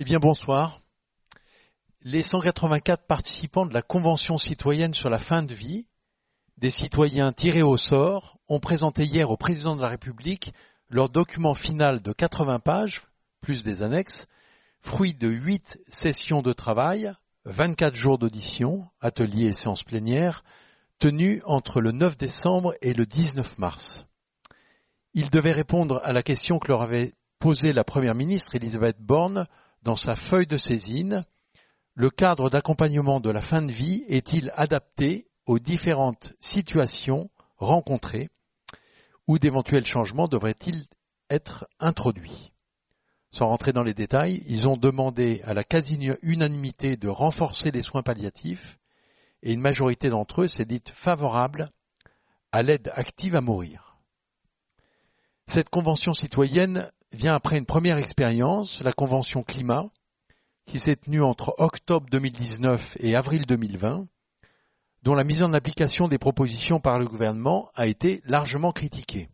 Eh bien, bonsoir. Les 184 participants de la Convention citoyenne sur la fin de vie, des citoyens tirés au sort, ont présenté hier au Président de la République leur document final de 80 pages, plus des annexes, fruit de 8 sessions de travail, 24 jours d'audition, ateliers et séances plénières, tenues entre le 9 décembre et le 19 mars. Ils devaient répondre à la question que leur avait posée la Première ministre Elisabeth Borne dans sa feuille de saisine. Le cadre d'accompagnement de la fin de vie est-il adapté aux différentes situations rencontrées ou d'éventuels changements devraient-ils être introduits? Sans rentrer dans les détails, ils ont demandé à la quasi-unanimité de renforcer les soins palliatifs et une majorité d'entre eux s'est dite favorable à l'aide active à mourir. Cette convention citoyenne vient après une première expérience, la convention climat, qui s'est tenue entre octobre 2019 et avril 2020, dont la mise en application des propositions par le gouvernement a été largement critiquée.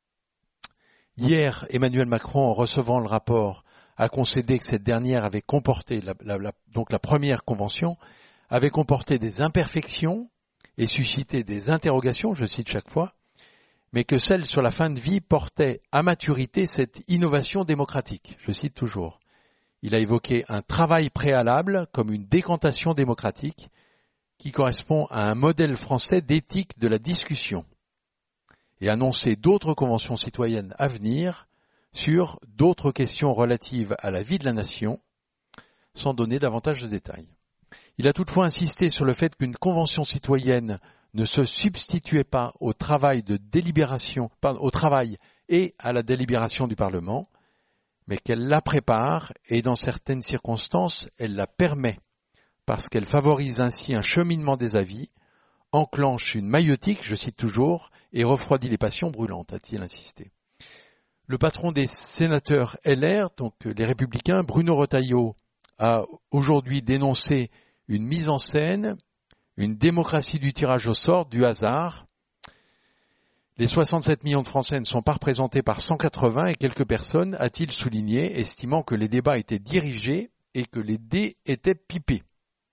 Hier, Emmanuel Macron, en recevant le rapport, a concédé que cette dernière avait comporté, donc la première convention, avait comporté des imperfections et suscité des interrogations, je cite chaque fois, mais que celle sur la fin de vie portait à maturité cette innovation démocratique. Je cite toujours. Il a évoqué un travail préalable comme une décantation démocratique qui correspond à un modèle français d'éthique de la discussion et annoncé d'autres conventions citoyennes à venir sur d'autres questions relatives à la vie de la nation, sans donner davantage de détails. Il a toutefois insisté sur le fait qu'une convention citoyenne ne se substituait pas au travail de délibération, au travail et à la délibération du Parlement, mais qu'elle la prépare et dans certaines circonstances, elle la permet, parce qu'elle favorise ainsi un cheminement des avis, enclenche une maïeutique, je cite toujours, et refroidit les passions brûlantes, a-t-il insisté. Le patron des sénateurs LR, donc les Républicains, Bruno Retailleau, a aujourd'hui dénoncé une mise en scène, une démocratie du tirage au sort, du hasard. Les 67 millions de Français ne sont pas représentés par 180 et quelques personnes, a-t-il souligné, estimant que les débats étaient dirigés et que les dés étaient pipés.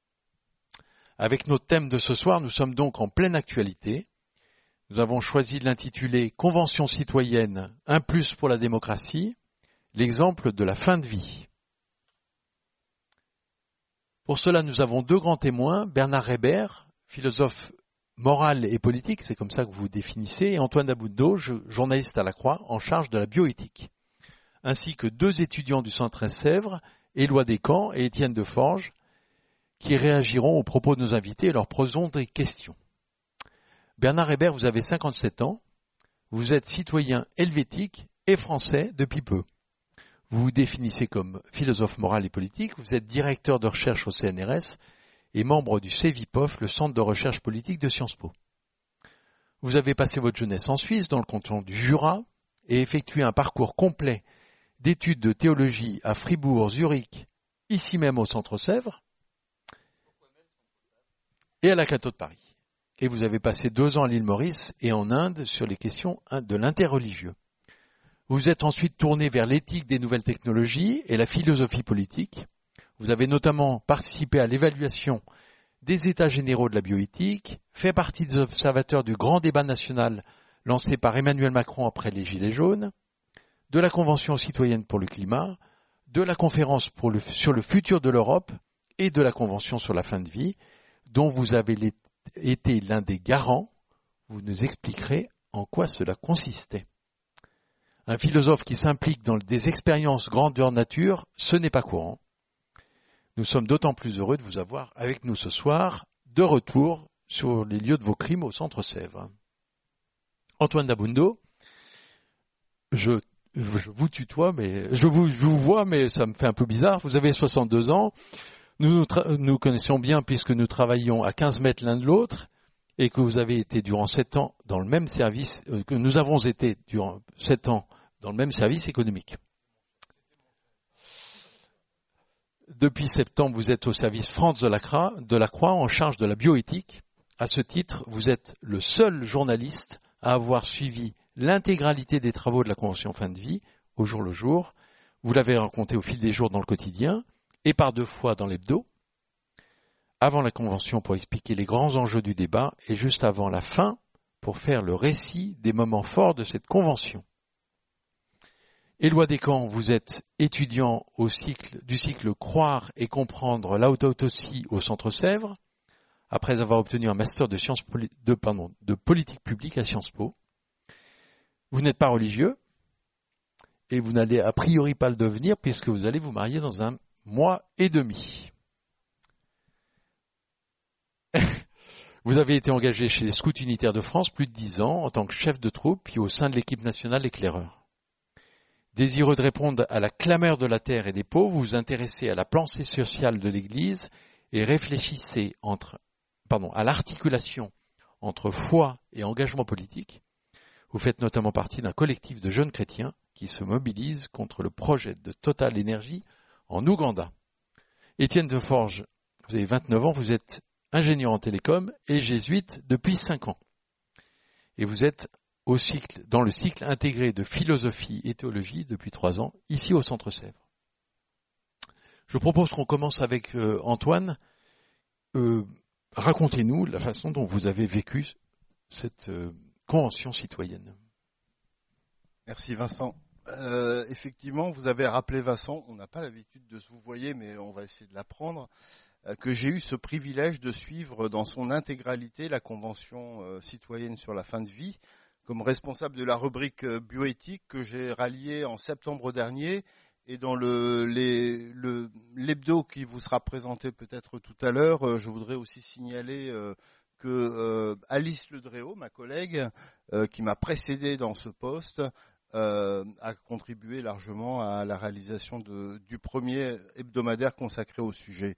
Avec notre thème de ce soir, nous sommes donc en pleine actualité. Nous avons choisi de l'intituler « Convention citoyenne, un plus pour la démocratie », l'exemple de la fin de vie. Pour cela, nous avons deux grands témoins, Bernard Reber, philosophe moral et politique, c'est comme ça que vous vous définissez, et Antoine Dabundo, journaliste à la Croix, en charge de la bioéthique, ainsi que deux étudiants du Centre Sèvres, Éloi Descamps et Étienne Deforge, qui réagiront aux propos de nos invités et leur poseront des questions. Bernard Reber, vous avez 57 ans, vous êtes citoyen helvétique et français depuis peu. Vous vous définissez comme philosophe moral et politique, vous êtes directeur de recherche au CNRS et membre du CEVIPOF, le Centre de recherche politique de Sciences Po. Vous avez passé votre jeunesse en Suisse, dans le canton du Jura, et effectué un parcours complet d'études de théologie à Fribourg, Zurich, ici même au Centre Sèvres, et à la Catho de Paris. Et vous avez passé 2 ans à l'île Maurice et en Inde sur les questions de l'interreligieux. Vous êtes ensuite tourné vers l'éthique des nouvelles technologies et la philosophie politique. Vous avez notamment participé à l'évaluation des états généraux de la bioéthique, fait partie des observateurs du grand débat national lancé par Emmanuel Macron après les Gilets jaunes, de la Convention citoyenne pour le climat, de la conférence sur le futur de l'Europe et de la Convention sur la fin de vie, dont vous avez été l'un des garants. Vous nous expliquerez en quoi cela consistait. Un philosophe qui s'implique dans des expériences grandeur nature, ce n'est pas courant. Nous sommes d'autant plus heureux de vous avoir avec nous ce soir, de retour sur les lieux de vos crimes au Centre Sèvres. Antoine Dabundo, je vous tutoie, mais je vous vois, mais ça me fait un peu bizarre. Vous avez 62 ans. Nous connaissions bien puisque nous travaillions à 15 mètres l'un de l'autre et que vous avez été durant 7 ans dans le même service, que nous avons été durant 7 ans dans le même service économique. Depuis septembre, vous êtes au service France de la Croix en charge de la bioéthique. À ce titre, vous êtes le seul journaliste à avoir suivi l'intégralité des travaux de la Convention fin de vie, au jour le jour. Vous l'avez raconté au fil des jours dans le quotidien et par 2 fois dans l'hebdo, avant la convention pour expliquer les grands enjeux du débat et juste avant la fin pour faire le récit des moments forts de cette convention. Éloi Descamps, vous êtes étudiant du cycle Croire et comprendre l'autautosie au Centre Sèvres, après avoir obtenu un master de politique publique à Sciences Po. Vous n'êtes pas religieux et vous n'allez a priori pas le devenir puisque vous allez vous marier dans 1 mois et demi. Vous avez été engagé chez les Scouts Unitaires de France plus de 10 ans en tant que chef de troupe puis au sein de l'équipe nationale éclaireur. Désireux de répondre à la clameur de la terre et des pauvres, vous vous intéressez à la pensée sociale de l'Église et réfléchissez à l'articulation entre foi et engagement politique. Vous faites notamment partie d'un collectif de jeunes chrétiens qui se mobilisent contre le projet de Total Energy en Ouganda. Étienne Deforge, vous avez 29 ans, vous êtes ingénieur en télécom et jésuite depuis 5 ans. Et vous êtes dans le cycle intégré de philosophie et théologie depuis 3 ans, ici au Centre Sèvres. Je propose qu'on commence avec Antoine. Racontez-nous la façon dont vous avez vécu cette convention citoyenne. Merci Vincent. Effectivement, vous avez rappelé Vincent, on n'a pas l'habitude de se vous voyer, mais on va essayer de l'apprendre, que j'ai eu ce privilège de suivre dans son intégralité la convention citoyenne sur la fin de vie, comme responsable de la rubrique bioéthique que j'ai ralliée en septembre dernier, et dans l'hebdo qui vous sera présenté peut-être tout à l'heure, je voudrais aussi signaler que Alice Ledréau, ma collègue, qui m'a précédé dans ce poste, a contribué largement à la réalisation du premier hebdomadaire consacré au sujet.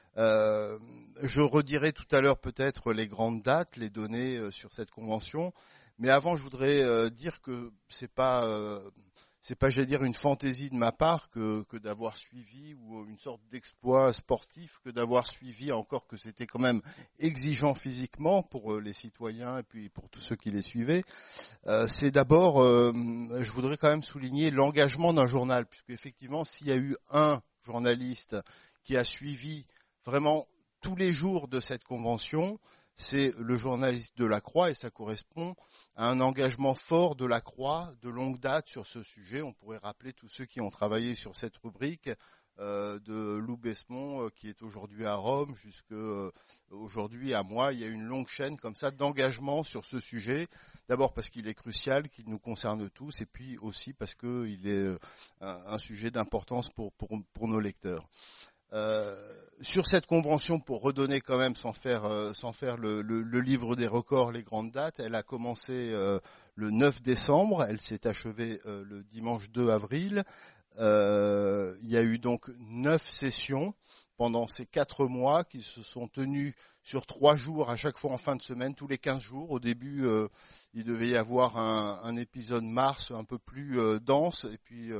Je redirai tout à l'heure peut-être les grandes dates, les données sur cette convention, mais avant je voudrais dire que c'est pas, j'allais dire, une fantaisie de ma part que d'avoir suivi, ou une sorte d'exploit sportif, que d'avoir suivi, encore que c'était quand même exigeant physiquement pour les citoyens et puis pour tous ceux qui les suivaient. C'est d'abord, je voudrais quand même souligner l'engagement d'un journal, puisque effectivement, s'il y a eu un journaliste qui a suivi vraiment tous les jours de cette convention, c'est le journaliste de la Croix, et ça correspond à un engagement fort de la Croix de longue date sur ce sujet. On pourrait rappeler tous ceux qui ont travaillé sur cette rubrique, de Lou Besmont, qui est aujourd'hui à Rome, jusqu'aujourd'hui à moi. Il y a une longue chaîne comme ça d'engagement sur ce sujet. D'abord parce qu'il est crucial, qu'il nous concerne tous, et puis aussi parce qu'il est un sujet d'importance pour nos lecteurs. Sur cette convention, pour redonner quand même, sans faire le livre des records, les grandes dates, elle a commencé le 9 décembre, elle s'est achevée le dimanche 2 avril. Il y a eu donc 9 sessions pendant ces 4 mois qui se sont tenues sur 3 jours, à chaque fois en fin de semaine, tous les 15 jours. Au début, il devait y avoir un épisode mars un peu plus dense, et puis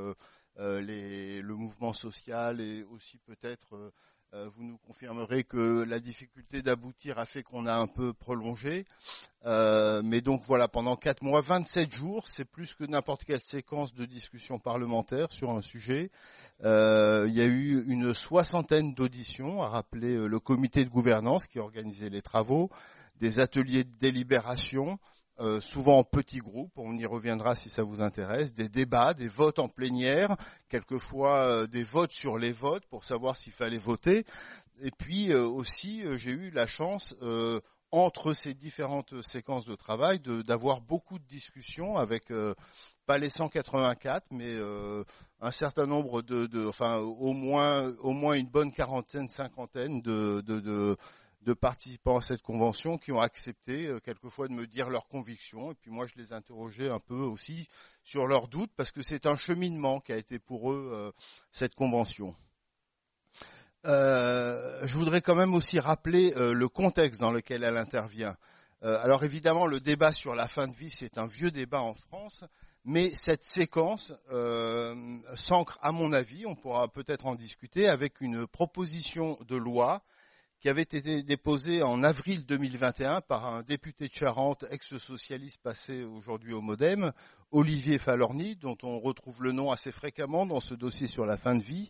le mouvement social, et aussi peut-être, vous nous confirmerez que la difficulté d'aboutir a fait qu'on a un peu prolongé. Mais donc voilà, pendant 4 mois, 27 jours, c'est plus que n'importe quelle séquence de discussion parlementaire sur un sujet. Il y a eu une 60aine d'auditions, à rappeler le comité de gouvernance qui organisait les travaux, des ateliers de délibération, souvent en petits groupes, on y reviendra si ça vous intéresse, des débats, des votes en plénière, quelquefois des votes sur les votes pour savoir s'il fallait voter. Et puis aussi, j'ai eu la chance, entre ces différentes séquences de travail, d'avoir beaucoup de discussions avec, pas les 184, mais un certain nombre au moins une bonne cinquantaine de participants à cette convention qui ont accepté quelquefois de me dire leurs convictions, et puis moi je les interrogeais un peu aussi sur leurs doutes, parce que c'est un cheminement qui a été pour eux cette convention. Je voudrais quand même aussi rappeler le contexte dans lequel elle intervient. Alors évidemment, le débat sur la fin de vie, c'est un vieux débat en France, mais cette séquence s'ancre, à mon avis, on pourra peut-être en discuter, avec une proposition de loi qui avait été déposé en avril 2021 par un député de Charente, ex-socialiste passé aujourd'hui au MoDem, Olivier Falorni, dont on retrouve le nom assez fréquemment dans ce dossier sur la fin de vie,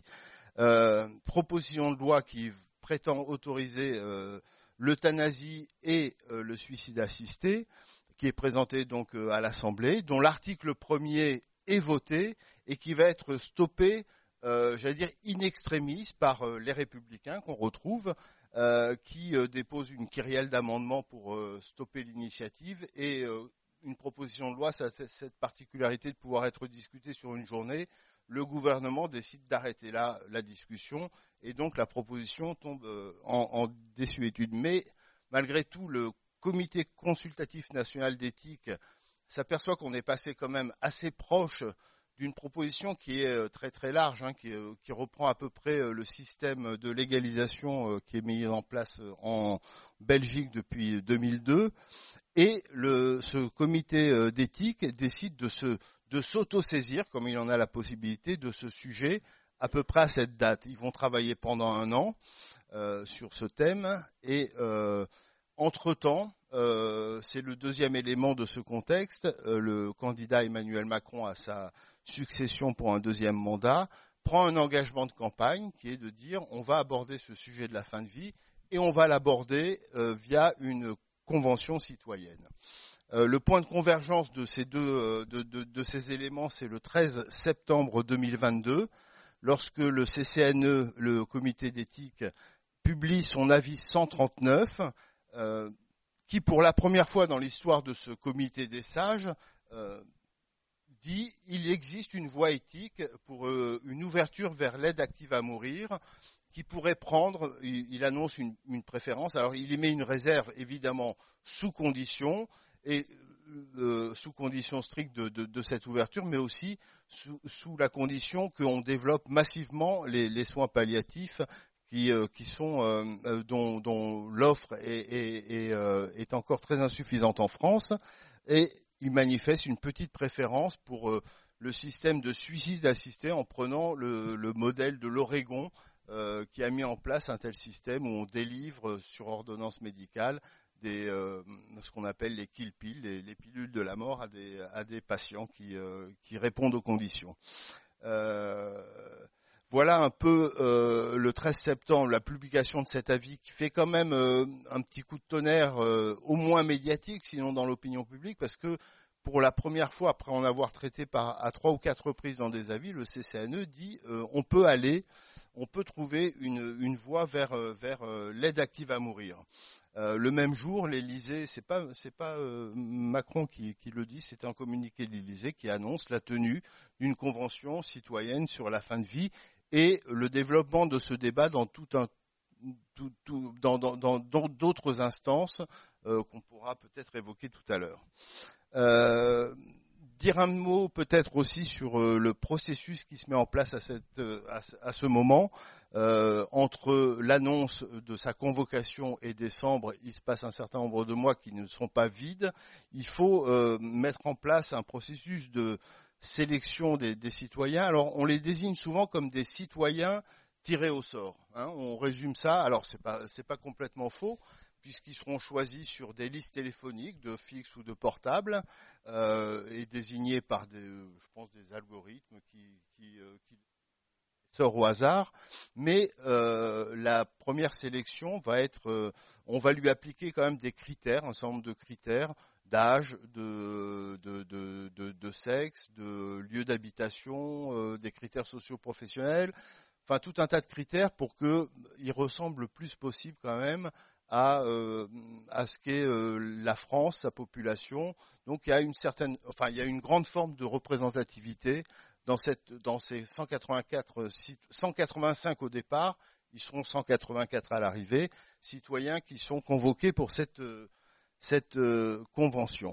proposition de loi qui prétend autoriser l'euthanasie et le suicide assisté, qui est présentée donc à l'Assemblée, dont l'article 1er est voté et qui va être stoppé, j'allais dire in extremis, par les Républicains qu'on retrouve, qui déposent une kyrielle d'amendements pour stopper l'initiative et une proposition de loi, ça a cette particularité de pouvoir être discutée sur une journée. Le gouvernement décide d'arrêter là la discussion et donc la proposition tombe en désuétude. Mais malgré tout, le Comité consultatif national d'éthique s'aperçoit qu'on est passé quand même assez proche d'une proposition qui est très très large, qui reprend à peu près le système de légalisation qui est mis en place en Belgique depuis 2002. Et ce comité d'éthique décide de s'auto-saisir, comme il en a la possibilité, de ce sujet à peu près à cette date. Ils vont travailler pendant 1 an sur ce thème et entre-temps, c'est le deuxième élément de ce contexte, le candidat Emmanuel Macron à sa succession pour un 2e mandat prend un engagement de campagne qui est de dire on va aborder ce sujet de la fin de vie et on va l'aborder via une convention citoyenne. Le point de convergence de ces de ces éléments, c'est le 13 septembre 2022, lorsque le CCNE, le comité d'éthique, publie son avis 139, qui pour la première fois dans l'histoire de ce comité des sages dit il existe une voie éthique pour une ouverture vers l'aide active à mourir qui pourrait prendre, il annonce une préférence, alors il émet une réserve évidemment sous condition, et sous condition stricte de cette ouverture, mais aussi sous la condition qu'on développe massivement les soins palliatifs qui sont dont l'offre est encore très insuffisante en France, et il manifeste une petite préférence pour le système de suicide assisté en prenant le modèle de l'Oregon qui a mis en place un tel système où on délivre sur ordonnance médicale ce qu'on appelle les kill pills, les pilules de la mort à des patients qui répondent aux conditions. Voilà un peu le 13 septembre, la publication de cet avis qui fait quand même un petit coup de tonnerre, au moins médiatique, sinon dans l'opinion publique, parce que pour la première fois, après en avoir traité à 3 ou 4 reprises dans des avis, le CCNE dit on peut trouver une voie vers l'aide active à mourir. Le même jour, l'Élysée, c'est pas Macron qui le dit, c'est un communiqué de l'Élysée qui annonce la tenue d'une convention citoyenne sur la fin de vie et le développement de ce débat dans dans d'autres instances qu'on pourra peut-être évoquer tout à l'heure. Dire un mot peut-être aussi sur le processus qui se met en place à ce moment. Entre l'annonce de sa convocation et décembre, il se passe un certain nombre de mois qui ne sont pas vides. Il faut mettre en place un processus de sélection des citoyens. Alors on les désigne souvent comme des citoyens tirés au sort. On résume ça. Alors c'est pas complètement faux, puisqu'ils seront choisis sur des listes téléphoniques de fixe ou de portable et désignés par des algorithmes qui sortent au hasard. Mais la première sélection va être, on va lui appliquer quand même des critères, un certain nombre de critères d'âge, de sexe, de lieu d'habitation, des critères socio-professionnels, enfin tout un tas de critères pour qu'ils ressemblent le plus possible quand même à ce qu'est la France, sa population. Donc il y a il y a une grande forme de représentativité dans ces 185 au départ, ils seront 184 à l'arrivée, citoyens qui sont convoqués pour cette convention.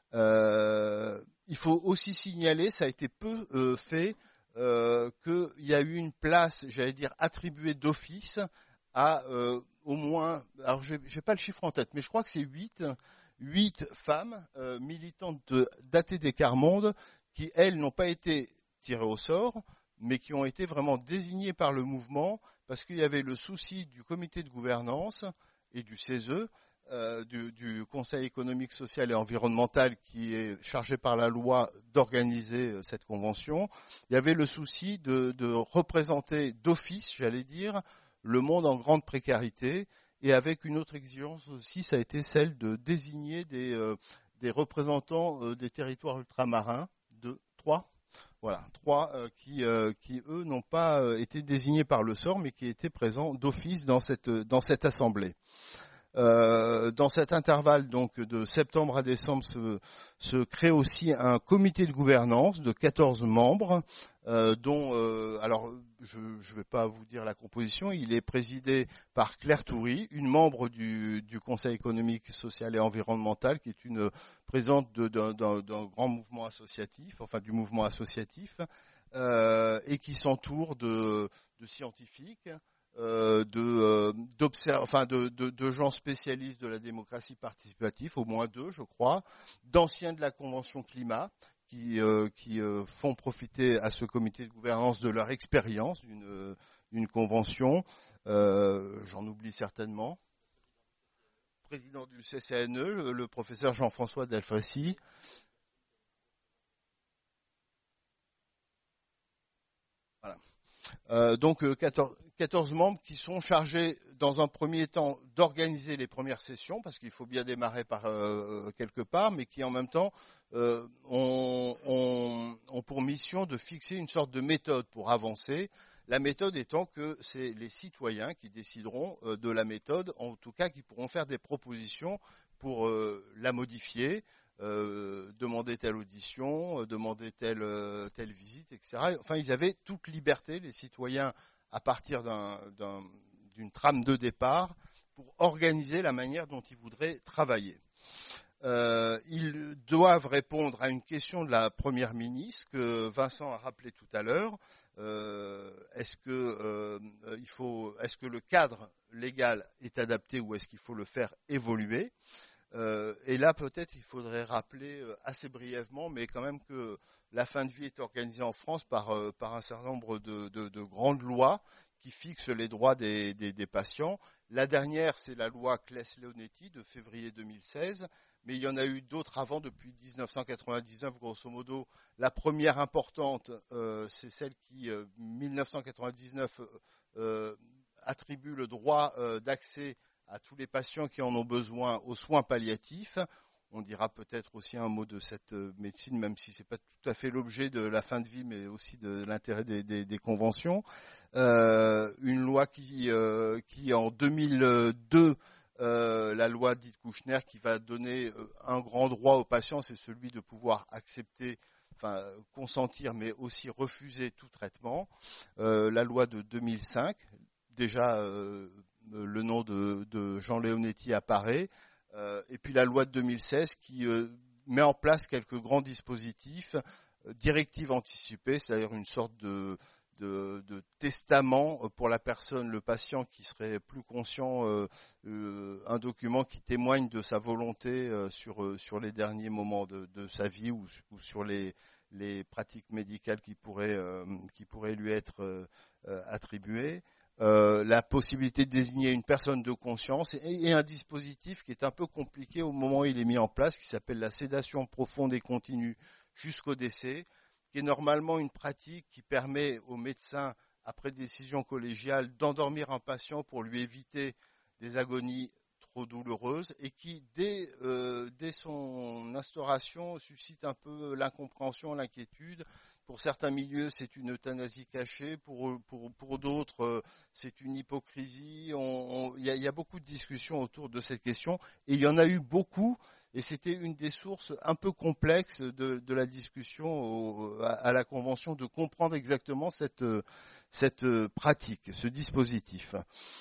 Il faut aussi signaler, ça a été peu fait, qu'il y a eu une place, j'allais dire, attribuée d'office à au moins, alors je n'ai pas le chiffre en tête, mais je crois que c'est 8 femmes militantes d'ATD Quart Monde qui, elles, n'ont pas été tirées au sort, mais qui ont été vraiment désignées par le mouvement parce qu'il y avait le souci du comité de gouvernance et du CESE du Conseil économique, social et environnemental qui est chargé par la loi d'organiser cette convention, il y avait le souci de représenter d'office, j'allais dire, le monde en grande précarité, et avec une autre exigence aussi, ça a été celle de désigner des représentants des territoires ultramarins, trois qui eux n'ont pas été désignés par le sort, mais qui étaient présents d'office dans cette assemblée. Dans cet intervalle donc de septembre à décembre se crée aussi un comité de gouvernance de 14 membres dont alors je vais pas vous dire la composition, il est présidé par Claire Toury, une membre du Conseil économique, social et environnemental, qui est une présidente d'un grand mouvement associatif, enfin du mouvement associatif, et qui s'entoure de scientifiques, de gens spécialistes de la démocratie participative, au moins 2 je crois, d'anciens de la Convention climat qui font profiter à ce comité de gouvernance de leur expérience d'une convention, j'en oublie certainement, président du CCNE, le professeur Jean-François Delfrécy. Voilà. Donc 14 membres qui sont chargés dans un premier temps d'organiser les premières sessions, parce qu'il faut bien démarrer par quelque part, mais qui en même temps ont pour mission de fixer une sorte de méthode pour avancer. La méthode étant que c'est les citoyens qui décideront de la méthode, en tout cas qui pourront faire des propositions pour la modifier, demander telle audition, demander telle visite, etc. Enfin, ils avaient toute liberté, les citoyens, à partir d'une trame de départ, pour organiser la manière dont ils voudraient travailler. Ils doivent répondre à une question de la Première ministre que Vincent a rappelé tout à l'heure. Est-ce que le cadre légal est adapté ou est-ce qu'il faut le faire évoluer? Et là, peut-être, il faudrait rappeler assez brièvement, mais quand même que la fin de vie est organisée en France par un certain nombre de grandes lois qui fixent les droits des patients. La dernière, c'est la loi Claes-Leonetti de février 2016, mais il y en a eu d'autres avant, depuis 1999, grosso modo. La première importante, c'est celle qui, 1999, attribue le droit d'accès à tous les patients qui en ont besoin aux soins palliatifs. On dira peut-être aussi un mot de cette médecine, même si c'est pas tout à fait l'objet de la fin de vie, mais aussi de l'intérêt des conventions. Une loi qui en 2002, la loi dite Kouchner, qui va donner un grand droit aux patients, c'est celui de pouvoir accepter, enfin consentir, mais aussi refuser tout traitement. La loi de 2005, déjà le nom de Jean Leonetti apparaît. Et puis la loi de 2016 qui met en place quelques grands dispositifs, directives anticipées, c'est-à-dire une sorte de testament pour la personne, le patient qui serait plus conscient, un document qui témoigne de sa volonté sur les derniers moments de sa vie ou sur les pratiques médicales qui pourraient lui être attribuées. La possibilité de désigner une personne de conscience et un dispositif qui est un peu compliqué au moment où il est mis en place, qui s'appelle la sédation profonde et continue jusqu'au décès, qui est normalement une pratique qui permet au médecin, après décision collégiale, d'endormir un patient pour lui éviter des agonies trop douloureuses et qui, dès son instauration, suscite un peu l'incompréhension, l'inquiétude. Pour certains milieux, c'est une euthanasie cachée. Pour d'autres, c'est une hypocrisie. Il y a beaucoup de discussions autour de cette question. Et il y en a eu beaucoup. Et c'était une des sources un peu complexes de la discussion à la Convention, de comprendre exactement cette pratique, ce dispositif.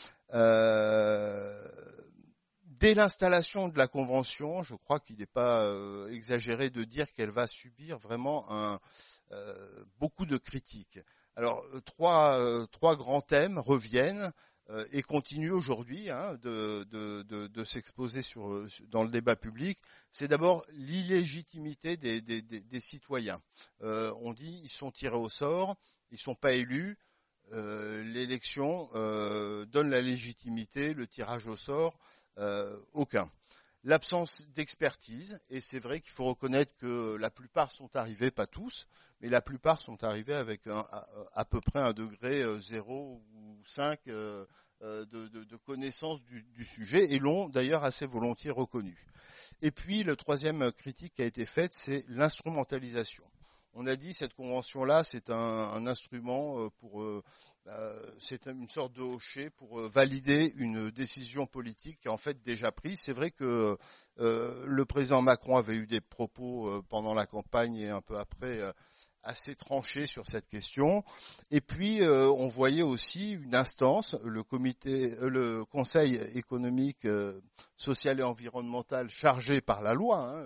Dès l'installation de la Convention, je crois qu'il n'est pas exagéré de dire qu'elle va subir vraiment beaucoup de critiques. Alors trois grands thèmes reviennent et continuent aujourd'hui de s'exposer dans le débat public. C'est d'abord l'illégitimité des citoyens. On dit ils sont tirés au sort, ils sont pas élus. L'élection donne la légitimité, le tirage au sort Aucun. L'absence d'expertise, et c'est vrai qu'il faut reconnaître que la plupart sont arrivés, pas tous, mais la plupart sont arrivés avec à peu près un degré 0 ou 5 de connaissance du sujet, et l'ont d'ailleurs assez volontiers reconnu. Et puis le troisième critique qui a été faite, c'est l'instrumentalisation. On a dit cette convention-là, c'est un instrument c'est une sorte de hocher pour valider une décision politique qui est en fait déjà prise. C'est vrai que le président Macron avait eu des propos pendant la campagne et un peu après assez tranchés sur cette question. Et puis on voyait aussi une instance, le Conseil économique, social et environnemental chargé par la loi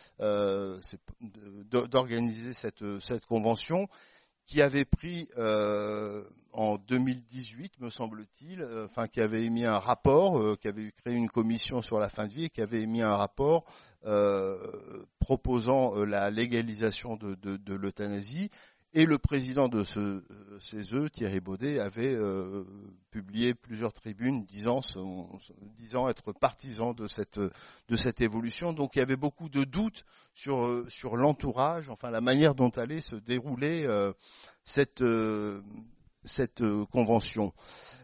d'organiser cette convention, qui avait pris en 2018, me semble-t-il, qui avait émis un rapport, qui avait créé une commission sur la fin de vie et qui avait émis un rapport proposant la légalisation de l'euthanasie. Et le président de ce CESE, Thierry Baudet, avait publié plusieurs tribunes disant être partisan de cette évolution. Donc il y avait beaucoup de doutes sur l'entourage, la manière dont allait se dérouler cette convention.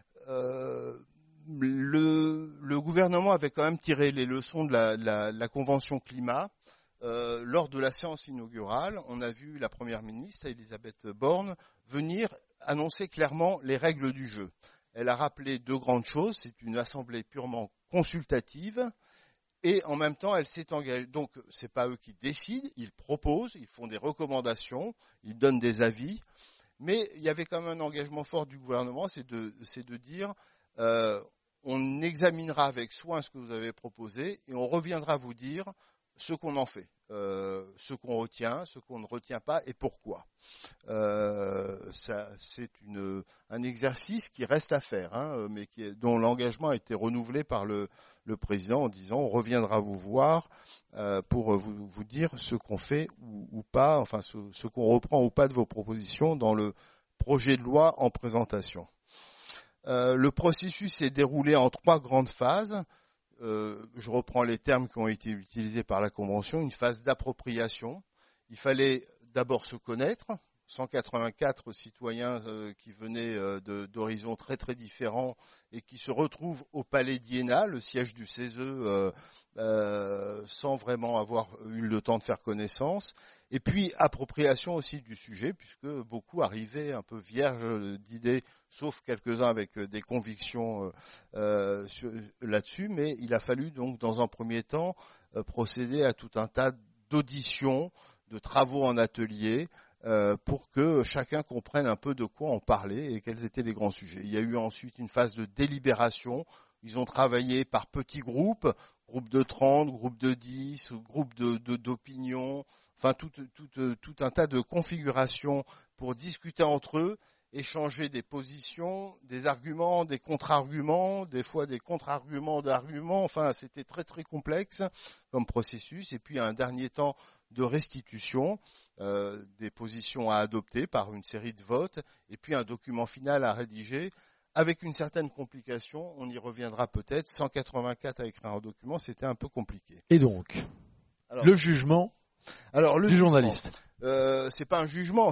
Le gouvernement avait quand même tiré les leçons de la convention climat. Lors de la séance inaugurale, on a vu la première ministre, Elisabeth Borne, venir annoncer clairement les règles du jeu. Elle a rappelé deux grandes choses. C'est une assemblée purement consultative et en même temps, elle s'est engagée. Donc, c'est pas eux qui décident, ils proposent, ils font des recommandations, ils donnent des avis. Mais il y avait quand même un engagement fort du gouvernement, c'est de dire on examinera avec soin ce que vous avez proposé et on reviendra vous dire ce qu'on en fait, ce qu'on retient, ce qu'on ne retient pas et pourquoi. C'est un exercice qui reste à faire, mais dont l'engagement a été renouvelé par le président en disant on reviendra vous voir pour vous dire ce qu'on fait ou pas, ce qu'on reprend ou pas de vos propositions dans le projet de loi en présentation. Le processus s'est déroulé en 3 grandes phases. Je reprends les termes qui ont été utilisés par la Convention, une phase d'appropriation. Il fallait d'abord se connaître, 184 citoyens qui venaient d'horizons très très différents et qui se retrouvent au Palais d'Iéna, le siège du CESE, sans vraiment avoir eu le temps de faire connaissance. Et puis appropriation aussi du sujet, puisque beaucoup arrivaient un peu vierges d'idées, sauf quelques-uns avec des convictions là-dessus. Mais il a fallu donc dans un premier temps procéder à tout un tas d'auditions, de travaux en atelier, pour que chacun comprenne un peu de quoi on parlait et quels étaient les grands sujets. Il y a eu ensuite une phase de délibération. Ils ont travaillé par petits groupes, groupes de 30, groupes de 10, groupes d'opinion, tout un tas de configurations pour discuter entre eux, échanger des positions, des arguments, des contre-arguments, des fois des contre-arguments d'arguments. C'était très très complexe comme processus. Et puis un dernier temps de restitution, des positions à adopter par une série de votes, et puis un document final à rédiger. Avec une certaine complication, on y reviendra peut-être. 184 à écrire un document, c'était un peu compliqué. Et donc, le jugement du journaliste. C'est pas un jugement,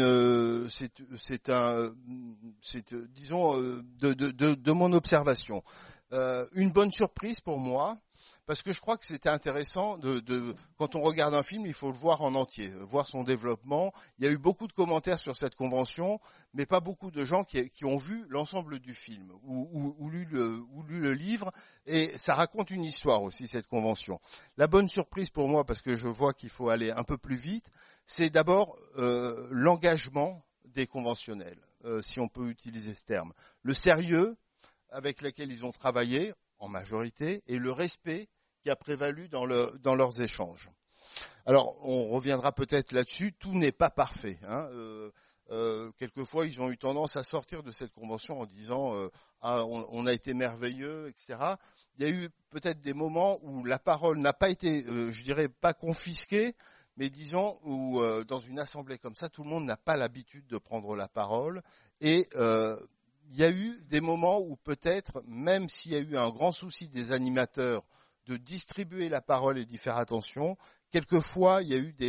disons de mon observation. Une bonne surprise pour moi. Parce que je crois que c'était intéressant quand on regarde un film, il faut le voir en entier, voir son développement. Il y a eu beaucoup de commentaires sur cette convention, mais pas beaucoup de gens qui ont vu l'ensemble du film ou lu le livre. Et ça raconte une histoire aussi, cette convention. La bonne surprise pour moi, parce que je vois qu'il faut aller un peu plus vite, c'est d'abord l'engagement des conventionnels, si on peut utiliser ce terme. Le sérieux avec lequel ils ont travaillé, en majorité, et le respect qui a prévalu dans leurs échanges. Alors, on reviendra peut-être là-dessus, tout n'est pas parfait. Quelquefois, ils ont eu tendance à sortir de cette convention en disant on a été merveilleux, etc. Il y a eu peut-être des moments où la parole n'a pas été, je dirais, pas confisquée, mais disons où dans une assemblée comme ça, tout le monde n'a pas l'habitude de prendre la parole et il il y a eu des moments où peut-être, même s'il y a eu un grand souci des animateurs de distribuer la parole et d'y faire attention, quelquefois il y a eu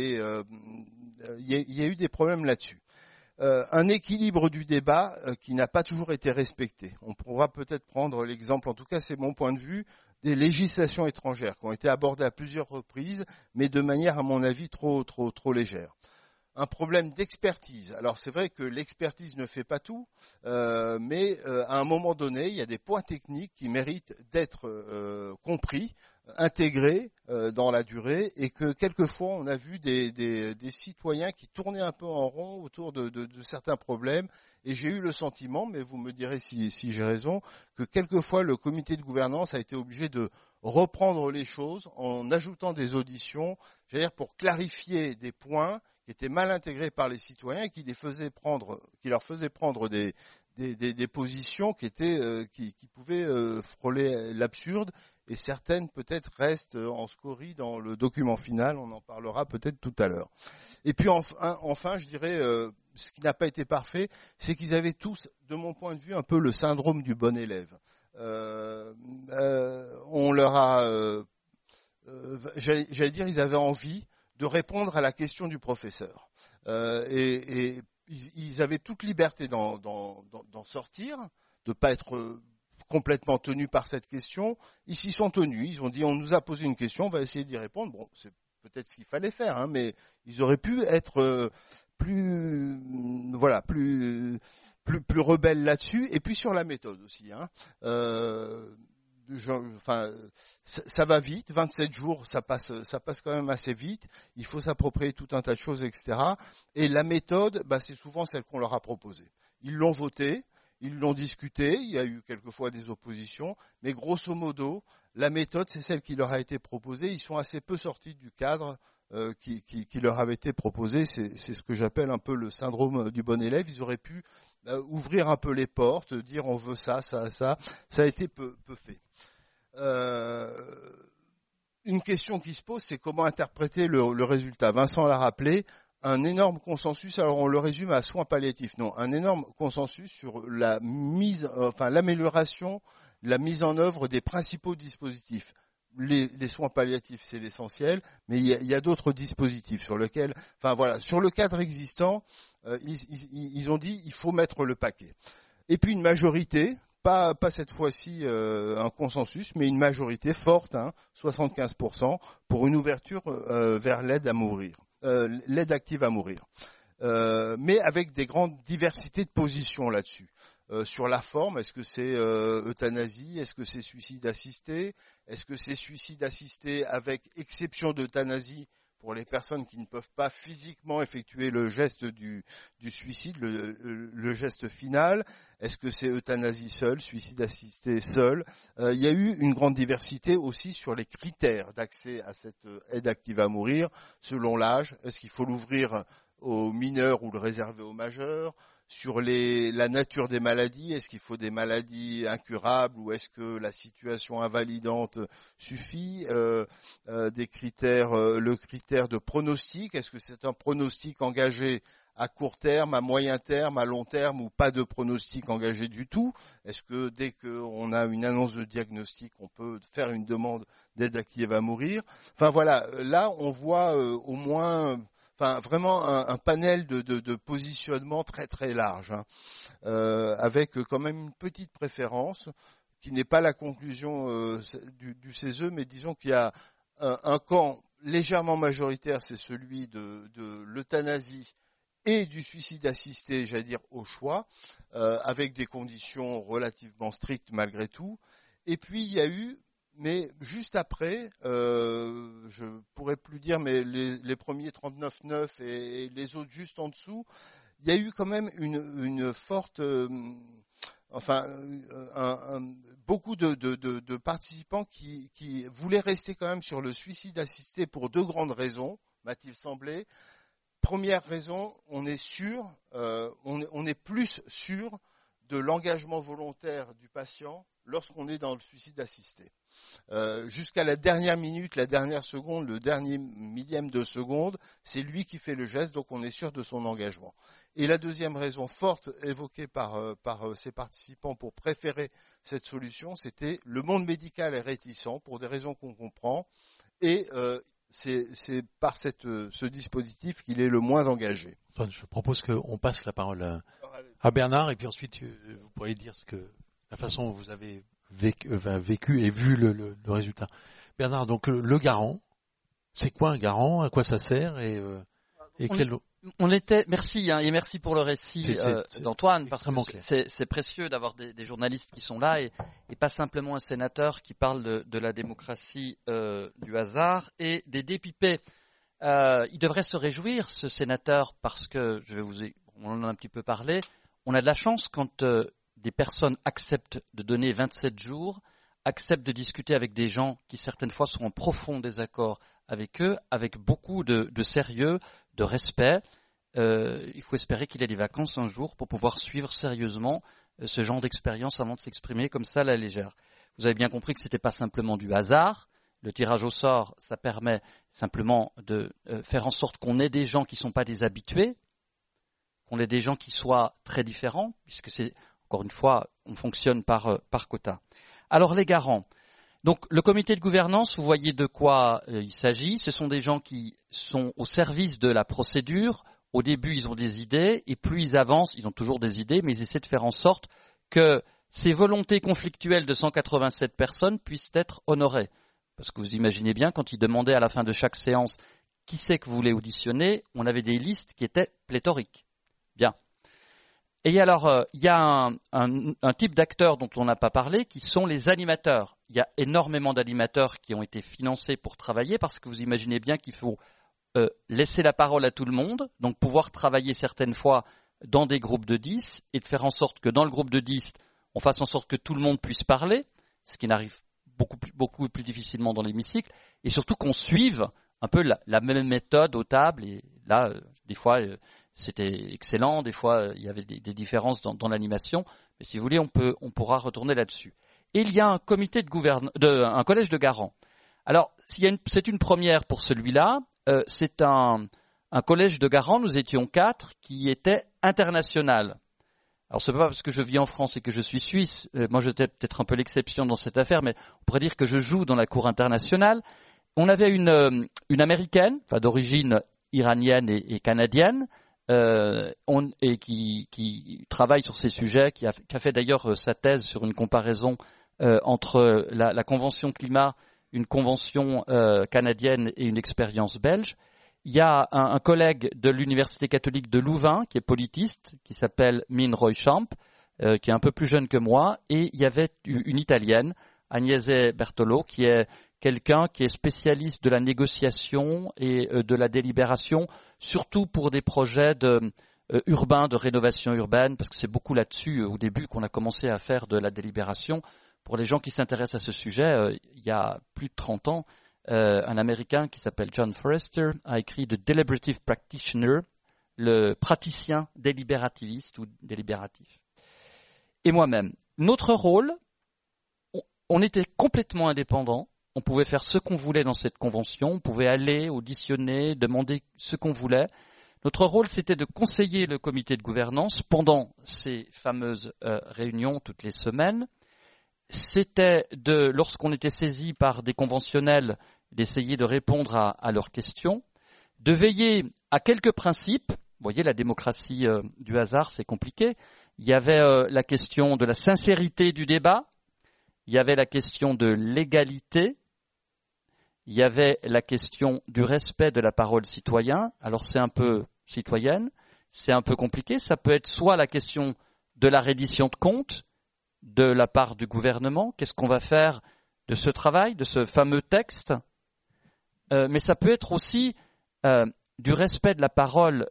des problèmes là-dessus. Un équilibre du débat qui n'a pas toujours été respecté. On pourra peut-être prendre l'exemple, en tout cas c'est mon point de vue, des législations étrangères qui ont été abordées à plusieurs reprises, mais de manière à mon avis trop légère. Un problème d'expertise. Alors c'est vrai que l'expertise ne fait pas tout, mais à un moment donné, il y a des points techniques qui méritent d'être compris, intégrés dans la durée, et que quelquefois on a vu des citoyens qui tournaient un peu en rond autour de certains problèmes, et j'ai eu le sentiment, mais vous me direz si j'ai raison, que quelquefois le comité de gouvernance a été obligé de reprendre les choses en ajoutant des auditions, c'est-à-dire pour clarifier des points qui étaient mal intégrés par les citoyens et qui leur faisaient prendre des positions qui pouvaient frôler l'absurde, et certaines peut-être restent en scorie dans le document final, on en parlera peut-être tout à l'heure. Et puis enfin je dirais, ce qui n'a pas été parfait, c'est qu'ils avaient tous, de mon point de vue, un peu le syndrome du bon élève. On leur a, j'allais dire, ils avaient envie de répondre à la question du professeur. Et ils avaient toute liberté d'en sortir, de pas être complètement tenus par cette question. Ils s'y sont tenus, ils ont dit on nous a posé une question, on va essayer d'y répondre. Bon, c'est peut-être ce qu'il fallait faire, hein, mais ils auraient pu être plus rebelles là-dessus, et puis sur la méthode aussi. Hein. Ça va vite, 27 jours, ça passe quand même assez vite. Il faut s'approprier tout un tas de choses, etc. Et la méthode, c'est souvent celle qu'on leur a proposée. Ils l'ont votée, ils l'ont discutée, il y a eu quelquefois des oppositions, mais grosso modo, la méthode, c'est celle qui leur a été proposée. Ils sont assez peu sortis du cadre qui leur avait été proposé. C'est ce que j'appelle un peu le syndrome du bon élève. Ils auraient pu ouvrir un peu les portes, dire on veut ça. Ça a été peu fait. Une question qui se pose, c'est comment interpréter le résultat. Vincent l'a rappelé, un énorme consensus, alors on le résume à soins palliatifs. Non, un énorme consensus sur l'amélioration, la mise en œuvre des principaux dispositifs. Les soins palliatifs, c'est l'essentiel, mais il y a d'autres dispositifs sur lesquels, sur le cadre existant, ils ont dit il faut mettre le paquet. Et puis une majorité, pas cette fois-ci un consensus, mais une majorité forte, 75%, pour une ouverture vers l'aide à mourir, l'aide active à mourir, mais avec des grandes diversités de positions là-dessus. Sur la forme, est-ce que c'est euthanasie, est-ce que c'est suicide assisté, est-ce que c'est suicide assisté avec exception d'euthanasie pour les personnes qui ne peuvent pas physiquement effectuer le geste du suicide, le geste final, est-ce que c'est euthanasie seule, suicide assisté seul. Il y a eu une grande diversité aussi sur les critères d'accès à cette aide active à mourir, selon l'âge, est-ce qu'il faut l'ouvrir aux mineurs ou le réserver aux majeurs, sur la nature des maladies, est-ce qu'il faut des maladies incurables ou est-ce que la situation invalidante suffit, des critères, le critère de pronostic, est-ce que c'est un pronostic engagé à court terme, à moyen terme, à long terme ou pas de pronostic engagé du tout? Est-ce que dès qu'on a une annonce de diagnostic, on peut faire une demande d'aide active à mourir? Enfin voilà, là on voit au moins... vraiment un panel de positionnement très très large, avec quand même une petite préférence qui n'est pas la conclusion du CESE, mais disons qu'il y a un camp légèrement majoritaire, c'est celui de l'euthanasie et du suicide assisté, j'allais dire au choix, avec des conditions relativement strictes malgré tout. Et puis il y a eu, mais juste après, je pourrais plus dire, mais les premiers 39,9 et les autres juste en dessous, il y a eu quand même une forte, beaucoup de participants qui voulaient rester quand même sur le suicide assisté pour deux grandes raisons, m'a-t-il semblé. Première raison, on est sûr, on est plus sûr de l'engagement volontaire du patient lorsqu'on est dans le suicide assisté. Jusqu'à la dernière minute, la dernière seconde, le dernier millième de seconde, c'est lui qui fait le geste, donc on est sûr de son engagement. Et la deuxième raison forte évoquée par ces participants pour préférer cette solution, c'était le monde médical est réticent pour des raisons qu'on comprend, et c'est par ce dispositif qu'il est le moins engagé. Je propose qu'on passe la parole à Bernard, et puis ensuite vous pourrez dire la façon dont vous avez vécu et vu le résultat. Bernard, donc le garant, c'est quoi un garant, à quoi ça sert et Merci et merci pour le récit d'Antoine, parce que c'est précieux d'avoir des journalistes qui sont là et pas simplement un sénateur qui parle de la démocratie du hasard et des dépipés. Il devrait se réjouir, ce sénateur, parce que on en a un petit peu parlé. On a de la chance quand des personnes acceptent de donner 27 jours, acceptent de discuter avec des gens qui certaines fois sont en profond désaccord avec eux, avec beaucoup de sérieux, de respect. Il faut espérer qu'il ait des vacances un jour pour pouvoir suivre sérieusement ce genre d'expérience avant de s'exprimer comme ça à la légère. Vous avez bien compris que ce n'était pas simplement du hasard. Le tirage au sort, ça permet simplement de faire en sorte qu'on ait des gens qui ne sont pas des habitués, qu'on ait des gens qui soient très différents, puisque c'est, encore une fois, on fonctionne par quota. Alors les garants. Donc le comité de gouvernance, vous voyez de quoi il s'agit. Ce sont des gens qui sont au service de la procédure. Au début, ils ont des idées, et plus ils avancent, ils ont toujours des idées, mais ils essaient de faire en sorte que ces volontés conflictuelles de 187 personnes puissent être honorées. Parce que vous imaginez bien, quand ils demandaient à la fin de chaque séance qui c'est que vous voulez auditionner, on avait des listes qui étaient pléthoriques. Bien. Et alors, il y a un type d'acteurs dont on n'a pas parlé, qui sont les animateurs. Il y a énormément d'animateurs qui ont été financés pour travailler, parce que vous imaginez bien qu'il faut laisser la parole à tout le monde, donc pouvoir travailler certaines fois dans des groupes de 10, et de faire en sorte que dans le groupe de 10, on fasse en sorte que tout le monde puisse parler, ce qui n'arrive beaucoup plus difficilement dans l'hémicycle, et surtout qu'on suive un peu la même méthode aux tables, et là, des fois, c'était excellent, des fois, il y avait des différences dans l'animation, mais si vous voulez, on pourra retourner là-dessus. Et il y a un comité un collège de garants. Alors, c'est une première pour celui-là, c'est un collège de garants, nous étions 4, qui était international. Alors, c'est pas parce que je vis en France et que je suis suisse, moi j'étais peut-être un peu l'exception dans cette affaire, mais on pourrait dire que je joue dans la cour internationale. On avait une américaine, enfin d'origine iranienne et canadienne, et qui travaille sur ces sujets, qui a fait d'ailleurs sa thèse sur une comparaison entre la convention climat, une convention canadienne et une expérience belge. Il y a un collègue de l'Université catholique de Louvain, qui est politiste, qui s'appelle Min Roychamp, qui est un peu plus jeune que moi, et il y avait une Italienne, Agnese Bertolo, qui est quelqu'un qui est spécialiste de la négociation et de la délibération, surtout pour des projets urbains, de rénovation urbaine, parce que c'est beaucoup là-dessus, au début, qu'on a commencé à faire de la délibération. Pour les gens qui s'intéressent à ce sujet, il y a plus de 30 ans, un Américain qui s'appelle John Forrester a écrit The Deliberative Practitioner, le praticien délibérativiste ou délibératif. Et moi-même. Notre rôle, on était complètement indépendants, on pouvait faire ce qu'on voulait dans cette convention, on pouvait aller auditionner, demander ce qu'on voulait. Notre rôle, c'était de conseiller le comité de gouvernance pendant ces fameuses réunions toutes les semaines. C'était lorsqu'on était saisi par des conventionnels, d'essayer de répondre à leurs questions, de veiller à quelques principes. Vous voyez, la démocratie du hasard, c'est compliqué. Il y avait la question de la sincérité du débat, il y avait la question de l'égalité, il y avait la question du respect de la parole citoyenne. Alors c'est un peu citoyenne, c'est un peu compliqué. Ça peut être soit la question de la reddition de comptes de la part du gouvernement, qu'est-ce qu'on va faire de ce travail, de ce fameux texte, mais ça peut être aussi du respect de la parole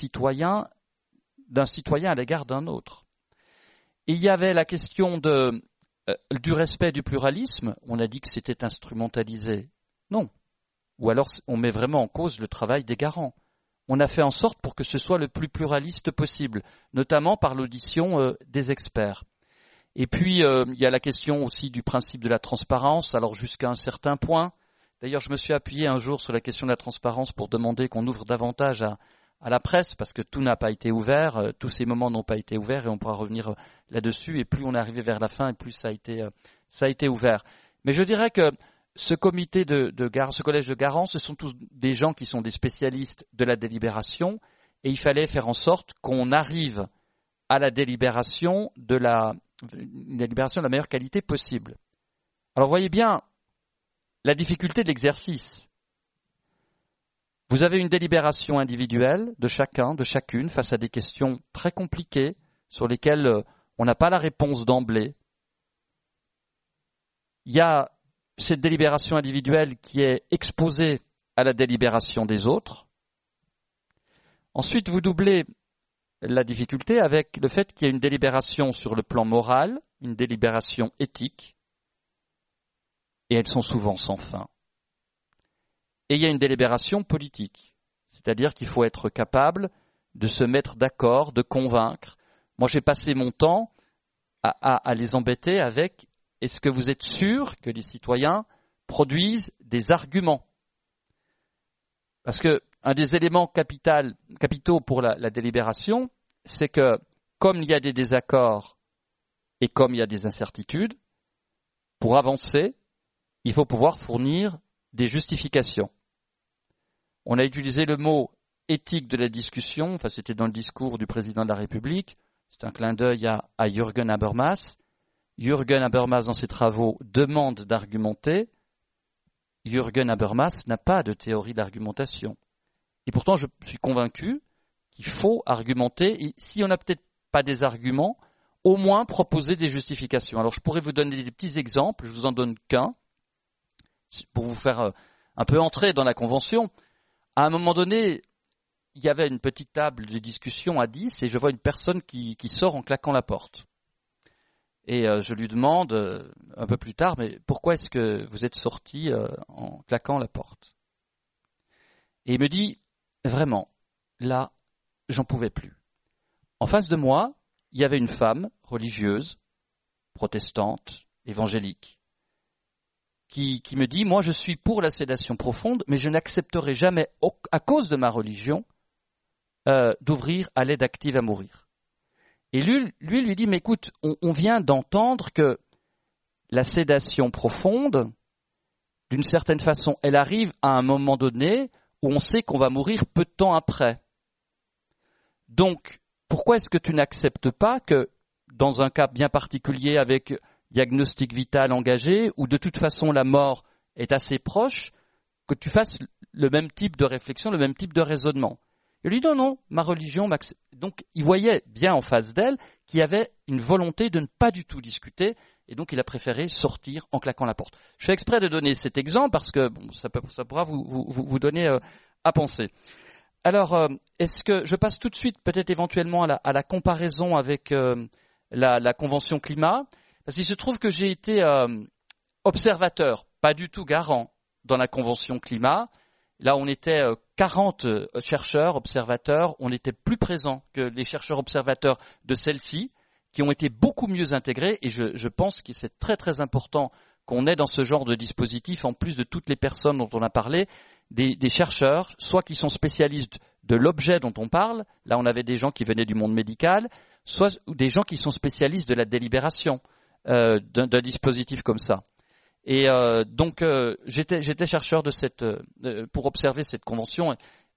d'un citoyen à l'égard d'un autre. Et il y avait la question du respect du pluralisme. On a dit que c'était instrumentalisé. Non. Ou alors on met vraiment en cause le travail des garants. On a fait en sorte pour que ce soit le plus pluraliste possible, notamment par l'audition des experts. Et puis, il y a la question aussi du principe de la transparence, alors jusqu'à un certain point. D'ailleurs, je me suis appuyé un jour sur la question de la transparence pour demander qu'on ouvre davantage à la presse, parce que tout n'a pas été ouvert, tous ces moments n'ont pas été ouverts, et on pourra revenir là-dessus, et plus on est arrivé vers la fin, et plus ça a été ouvert. Mais je dirais que ce comité ce collège de garants, ce sont tous des gens qui sont des spécialistes de la délibération, et il fallait faire en sorte qu'on arrive à la délibération de la meilleure qualité possible. Alors voyez bien la difficulté de l'exercice. Vous avez une délibération individuelle de chacun, de chacune, face à des questions très compliquées sur lesquelles on n'a pas la réponse d'emblée. Il y a cette délibération individuelle qui est exposée à la délibération des autres. Ensuite, vous doublez la difficulté avec le fait qu'il y a une délibération sur le plan moral, une délibération éthique, et elles sont souvent sans fin. Et il y a une délibération politique, c'est-à-dire qu'il faut être capable de se mettre d'accord, de convaincre. Moi, j'ai passé mon temps à les embêter avec « est-ce que vous êtes sûr que les citoyens produisent des arguments ?» Parce que un des éléments capitaux pour la délibération, c'est que comme il y a des désaccords et comme il y a des incertitudes, pour avancer, il faut pouvoir fournir des justifications. On a utilisé le mot éthique de la discussion, enfin c'était dans le discours du président de la République, c'est un clin d'œil à Jürgen Habermas. Jürgen Habermas, dans ses travaux, demande d'argumenter. Jürgen Habermas n'a pas de théorie d'argumentation. Et pourtant, je suis convaincu qu'il faut argumenter, et si on n'a peut-être pas des arguments, au moins proposer des justifications. Alors, je pourrais vous donner des petits exemples, je vous en donne qu'un, pour vous faire un peu entrer dans la convention. À un moment donné, il y avait une petite table de discussion à 10, et je vois une personne qui sort en claquant la porte. Et je lui demande un peu plus tard, mais pourquoi est-ce que vous êtes sorti en claquant la porte ? Et il me dit, vraiment, là, j'en pouvais plus. En face de moi, il y avait une femme religieuse, protestante, évangélique, qui me dit, moi je suis pour la sédation profonde, mais je n'accepterai jamais, à cause de ma religion, d'ouvrir à l'aide active à mourir. Et lui dit, mais écoute, on vient d'entendre que la sédation profonde, d'une certaine façon, elle arrive à un moment donné où on sait qu'on va mourir peu de temps après. Donc, pourquoi est-ce que tu n'acceptes pas que, dans un cas bien particulier avec diagnostic vital engagé, où de toute façon la mort est assez proche, que tu fasses le même type de réflexion, le même type de raisonnement ? Il lui dit non, ma religion m'accepte. Donc il voyait bien en face d'elle qu'il y avait une volonté de ne pas du tout discuter, et donc il a préféré sortir en claquant la porte. Je fais exprès de donner cet exemple parce que ça pourra vous donner à penser. Alors, est-ce que je passe tout de suite peut-être éventuellement à la comparaison avec la Convention climat, parce qu'il se trouve que j'ai été observateur, pas du tout garant, dans la Convention climat. Là, on était 40 chercheurs, observateurs. On était plus présents que les chercheurs observateurs de celle-ci, qui ont été beaucoup mieux intégrés. Et je pense que c'est très très important qu'on ait dans ce genre de dispositif, en plus de toutes les personnes dont on a parlé, des chercheurs, soit qui sont spécialistes de l'objet dont on parle. Là, on avait des gens qui venaient du monde médical, soit des gens qui sont spécialistes de la délibération d'un dispositif comme ça. Et donc j'étais chercheur pour observer cette convention.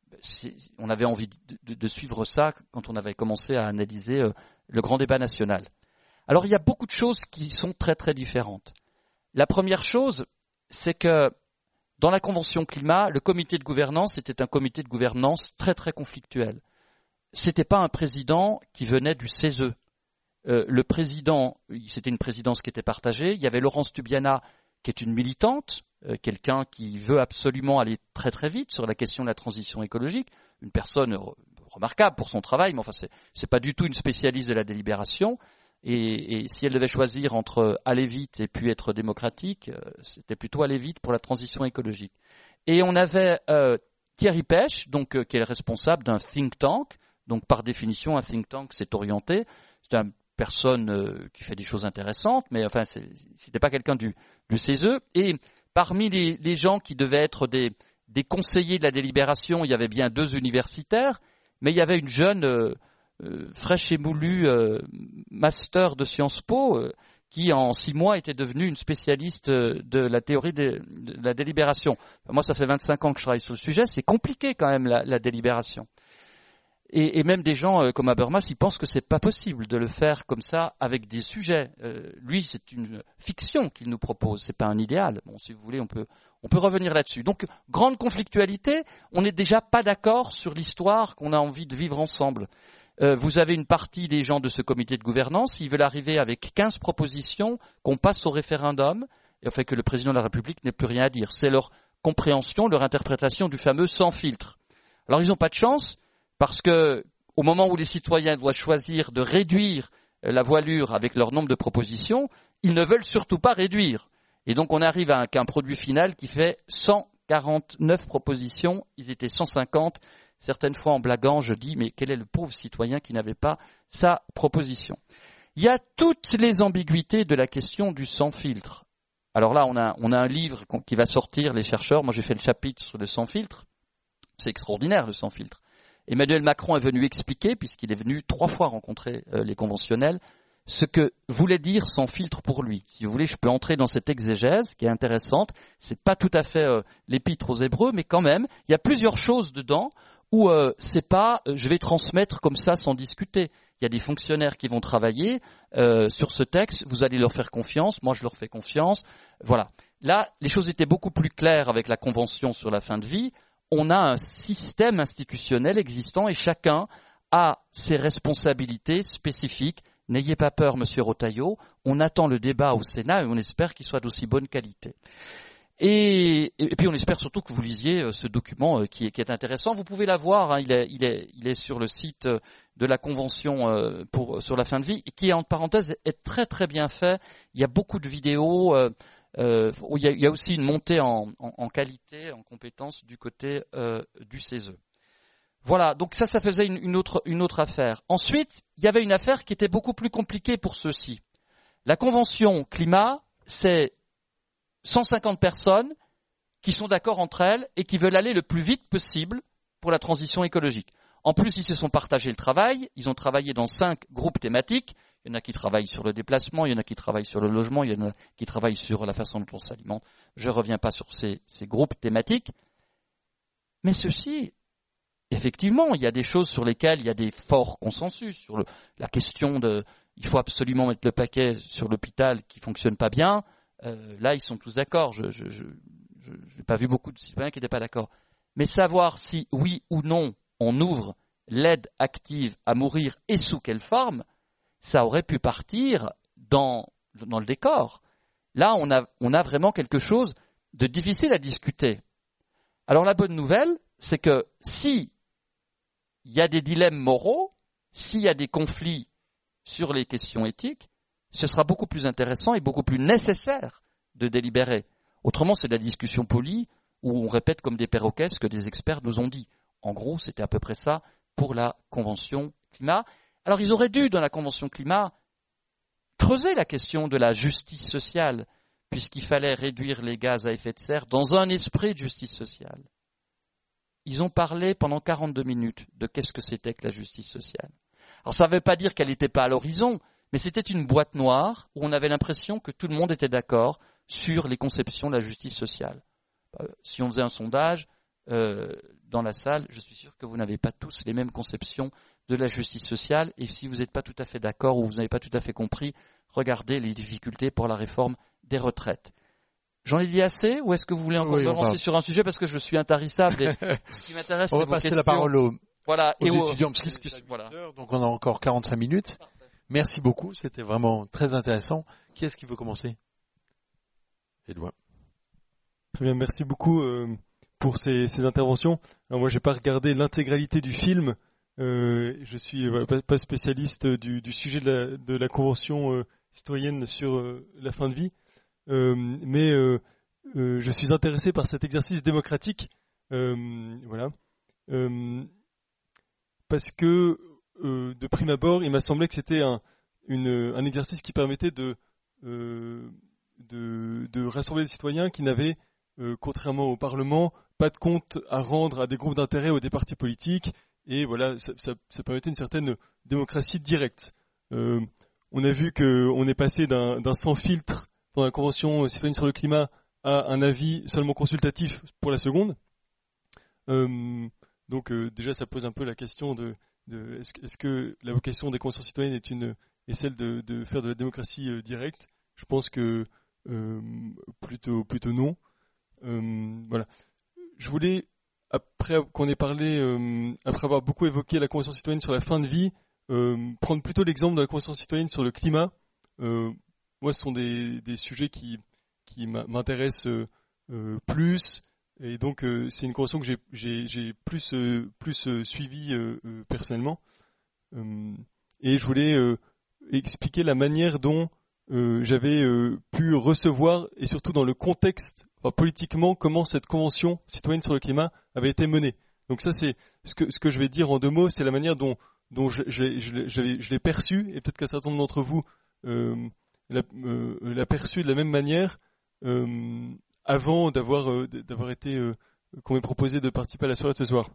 On avait envie de suivre ça quand on avait commencé à analyser le grand débat national. Alors il y a beaucoup de choses qui sont très très différentes. La première chose, c'est que dans la convention climat, le comité de gouvernance était un comité de gouvernance très très conflictuel. C'était pas un président qui venait du CESE. Le président, c'était une présidence qui était partagée. Il y avait Laurence Tubiana, qui est une militante, quelqu'un qui veut absolument aller très très vite sur la question de la transition écologique, une personne remarquable pour son travail, mais enfin c'est pas du tout une spécialiste de la délibération. Et si elle devait choisir entre aller vite et puis être démocratique, c'était plutôt aller vite pour la transition écologique. Et on avait Thierry Pech, donc qui est le responsable d'un think tank. Donc par définition, un think tank, c'est orienté. C'est un personne qui fait des choses intéressantes, mais enfin, c'était pas quelqu'un du CESE. Et parmi les gens qui devaient être des conseillers de la délibération, il y avait bien 2 universitaires, mais il y avait une jeune fraîche et moulue master de Sciences Po qui en 6 mois était devenue une spécialiste de la théorie de la délibération. Moi, ça fait 25 ans que je travaille sur le sujet, c'est compliqué quand même la délibération. Et même des gens comme Habermas, ils pensent que c'est pas possible de le faire comme ça avec des sujets. Lui, c'est une fiction qu'il nous propose, c'est pas un idéal. Bon, si vous voulez, on peut revenir là-dessus. Donc, grande conflictualité, on n'est déjà pas d'accord sur l'histoire qu'on a envie de vivre ensemble. Vous avez une partie des gens de ce comité de gouvernance, ils veulent arriver avec 15 propositions qu'on passe au référendum, et fait que le président de la République n'ait plus rien à dire. C'est leur compréhension, leur interprétation du fameux sans filtre. Alors, ils n'ont pas de chance, parce que au moment où les citoyens doivent choisir de réduire la voilure avec leur nombre de propositions, ils ne veulent surtout pas réduire. Et donc on arrive à un produit final qui fait 149 propositions, ils étaient 150. Certaines fois en blaguant, je dis, mais quel est le pauvre citoyen qui n'avait pas sa proposition? Il y a toutes les ambiguïtés de la question du sans filtre. Alors là, on a un livre qui va sortir, les chercheurs. Moi, j'ai fait le chapitre sur le sans filtre. C'est extraordinaire, le sans filtre. Emmanuel Macron est venu expliquer, puisqu'il est venu 3 fois rencontrer les conventionnels, ce que voulait dire sans filtre pour lui. Si vous voulez, je peux entrer dans cette exégèse qui est intéressante. C'est pas tout à fait l'épître aux Hébreux, mais quand même, il y a plusieurs choses dedans où c'est pas je vais transmettre comme ça sans discuter. Il y a des fonctionnaires qui vont travailler sur ce texte, vous allez leur faire confiance, moi je leur fais confiance. Voilà. Là, les choses étaient beaucoup plus claires avec la Convention sur la fin de vie. On a un système institutionnel existant et chacun a ses responsabilités spécifiques. N'ayez pas peur, Monsieur Retailleau, on attend le débat au Sénat et on espère qu'il soit d'aussi bonne qualité. Et puis on espère surtout que vous lisiez ce document qui est intéressant. Vous pouvez l'avoir, hein, il est sur le site de la Convention sur la fin de vie, et qui, en parenthèse, est très très bien fait. Il y a beaucoup de vidéos. Il y a aussi une montée en qualité, en compétence du côté du CESE. Voilà, donc ça faisait une autre affaire. Ensuite, il y avait une affaire qui était beaucoup plus compliquée pour ceux-ci. La Convention climat, c'est 150 personnes qui sont d'accord entre elles et qui veulent aller le plus vite possible pour la transition écologique. En plus, ils se sont partagés le travail, ils ont travaillé dans 5 groupes thématiques. Il y en a qui travaillent sur le déplacement, il y en a qui travaillent sur le logement, il y en a qui travaillent sur la façon dont on s'alimente. Je ne reviens pas sur ces groupes thématiques. Mais ceci, effectivement, il y a des choses sur lesquelles il y a des forts consensus. Sur la question il faut absolument mettre le paquet sur l'hôpital qui ne fonctionne pas bien. Là, ils sont tous d'accord. Je n'ai pas vu beaucoup de citoyens qui n'étaient pas d'accord. Mais savoir si, oui ou non, on ouvre l'aide active à mourir et sous quelle forme, ça aurait pu partir dans le décor. Là, on a vraiment quelque chose de difficile à discuter. Alors la bonne nouvelle, c'est que si il y a des dilemmes moraux, s'il y a des conflits sur les questions éthiques, ce sera beaucoup plus intéressant et beaucoup plus nécessaire de délibérer. Autrement, c'est de la discussion polie où on répète comme des perroquets ce que des experts nous ont dit. En gros, c'était à peu près ça pour la Convention climat. Alors, ils auraient dû, dans la Convention climat, creuser la question de la justice sociale, puisqu'il fallait réduire les gaz à effet de serre dans un esprit de justice sociale. Ils ont parlé pendant 42 minutes de qu'est-ce que c'était que la justice sociale. Alors, ça ne veut pas dire qu'elle n'était pas à l'horizon, mais c'était une boîte noire où on avait l'impression que tout le monde était d'accord sur les conceptions de la justice sociale. Si on faisait un sondage dans la salle, je suis sûr que vous n'avez pas tous les mêmes conceptions de la justice sociale. Et si vous n'êtes pas tout à fait d'accord ou vous n'avez pas tout à fait compris, regardez les difficultés pour la réforme des retraites. J'en ai dit assez ou est-ce que vous voulez encore relancer sur un sujet parce que je suis intarissable et ce qui m'intéresse, c'est vos questions. On va passer la parole aux étudiants. Voilà. Donc on a encore 45 minutes. Merci beaucoup, c'était vraiment très intéressant. Qui est-ce qui veut commencer? Édouard. Très bien, merci beaucoup pour ces interventions. Alors moi, j'ai pas regardé l'intégralité du film. Je suis pas spécialiste du sujet de la convention citoyenne sur la fin de vie, mais je suis intéressé par cet exercice démocratique, voilà, parce que de prime abord, il m'a semblé que c'était un exercice qui permettait de rassembler des citoyens qui n'avaient, contrairement au Parlement, pas de compte à rendre à des groupes d'intérêt ou à des partis politiques. Et voilà, ça permettait une certaine démocratie directe. On a vu qu'on est passé d'un sans filtre dans la Convention citoyenne sur le climat à un avis seulement consultatif pour la seconde. Donc déjà, ça pose un peu la question de est-ce que la vocation des conventions citoyennes est celle de faire de la démocratie directe. Je pense que plutôt non. Voilà. Je voulais, après qu'on ait parlé, après avoir beaucoup évoqué la convention citoyenne sur la fin de vie, prendre plutôt l'exemple de la convention citoyenne sur le climat. Moi, ce sont des sujets qui m'intéressent plus, et donc c'est une convention que j'ai plus suivie personnellement. Et je voulais expliquer la manière dont j'avais pu recevoir, et surtout dans le contexte, politiquement, comment cette convention citoyenne sur le climat avait été menée. Donc ça, c'est ce que je vais dire en 2 mots, c'est la manière dont je l'ai perçu, et peut-être qu'un certain nombre d'entre vous l'a perçu de la même manière avant d'avoir été qu'on m'ait proposé de participer à la soirée de ce soir.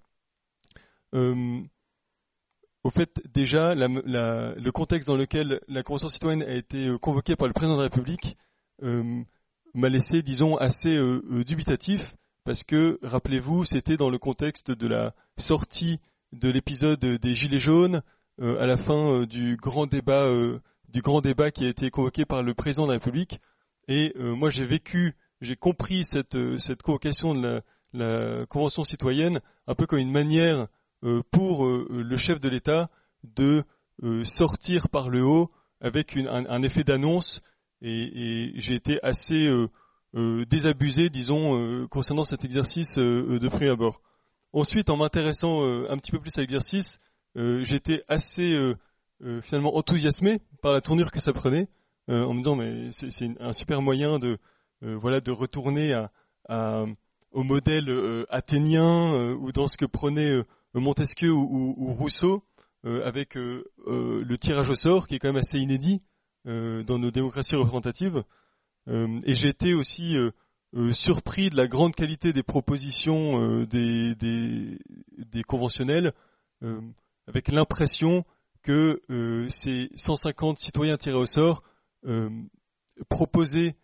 Au fait, déjà, le contexte dans lequel la Convention citoyenne a été convoquée par le président de la République m'a laissé, disons, assez dubitatif, parce que, rappelez-vous, c'était dans le contexte de la sortie de l'épisode des Gilets jaunes, à la fin du grand débat qui a été convoqué par le président de la République. Et moi, j'ai compris cette convocation de la Convention citoyenne un peu comme une manière pour le chef de l'État de sortir par le haut avec un effet d'annonce, et j'ai été assez désabusé, disons, concernant cet exercice de premier abord. Ensuite, en m'intéressant un petit peu plus à l'exercice, j'étais assez finalement enthousiasmé par la tournure que ça prenait, en me disant mais c'est un super moyen de retourner au modèle athénien, ou dans ce que prenait Montesquieu ou Rousseau, avec le tirage au sort, qui est quand même assez inédit dans nos démocraties représentatives. Et j'ai été aussi surpris de la grande qualité des propositions des conventionnels, avec l'impression que ces 150 citoyens tirés au sort proposaient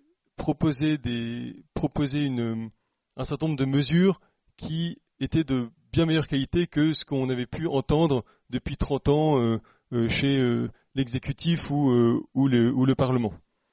un certain nombre de mesures qui étaient de bien meilleure qualité que ce qu'on avait pu entendre depuis 30 ans chez l'exécutif ou le Parlement.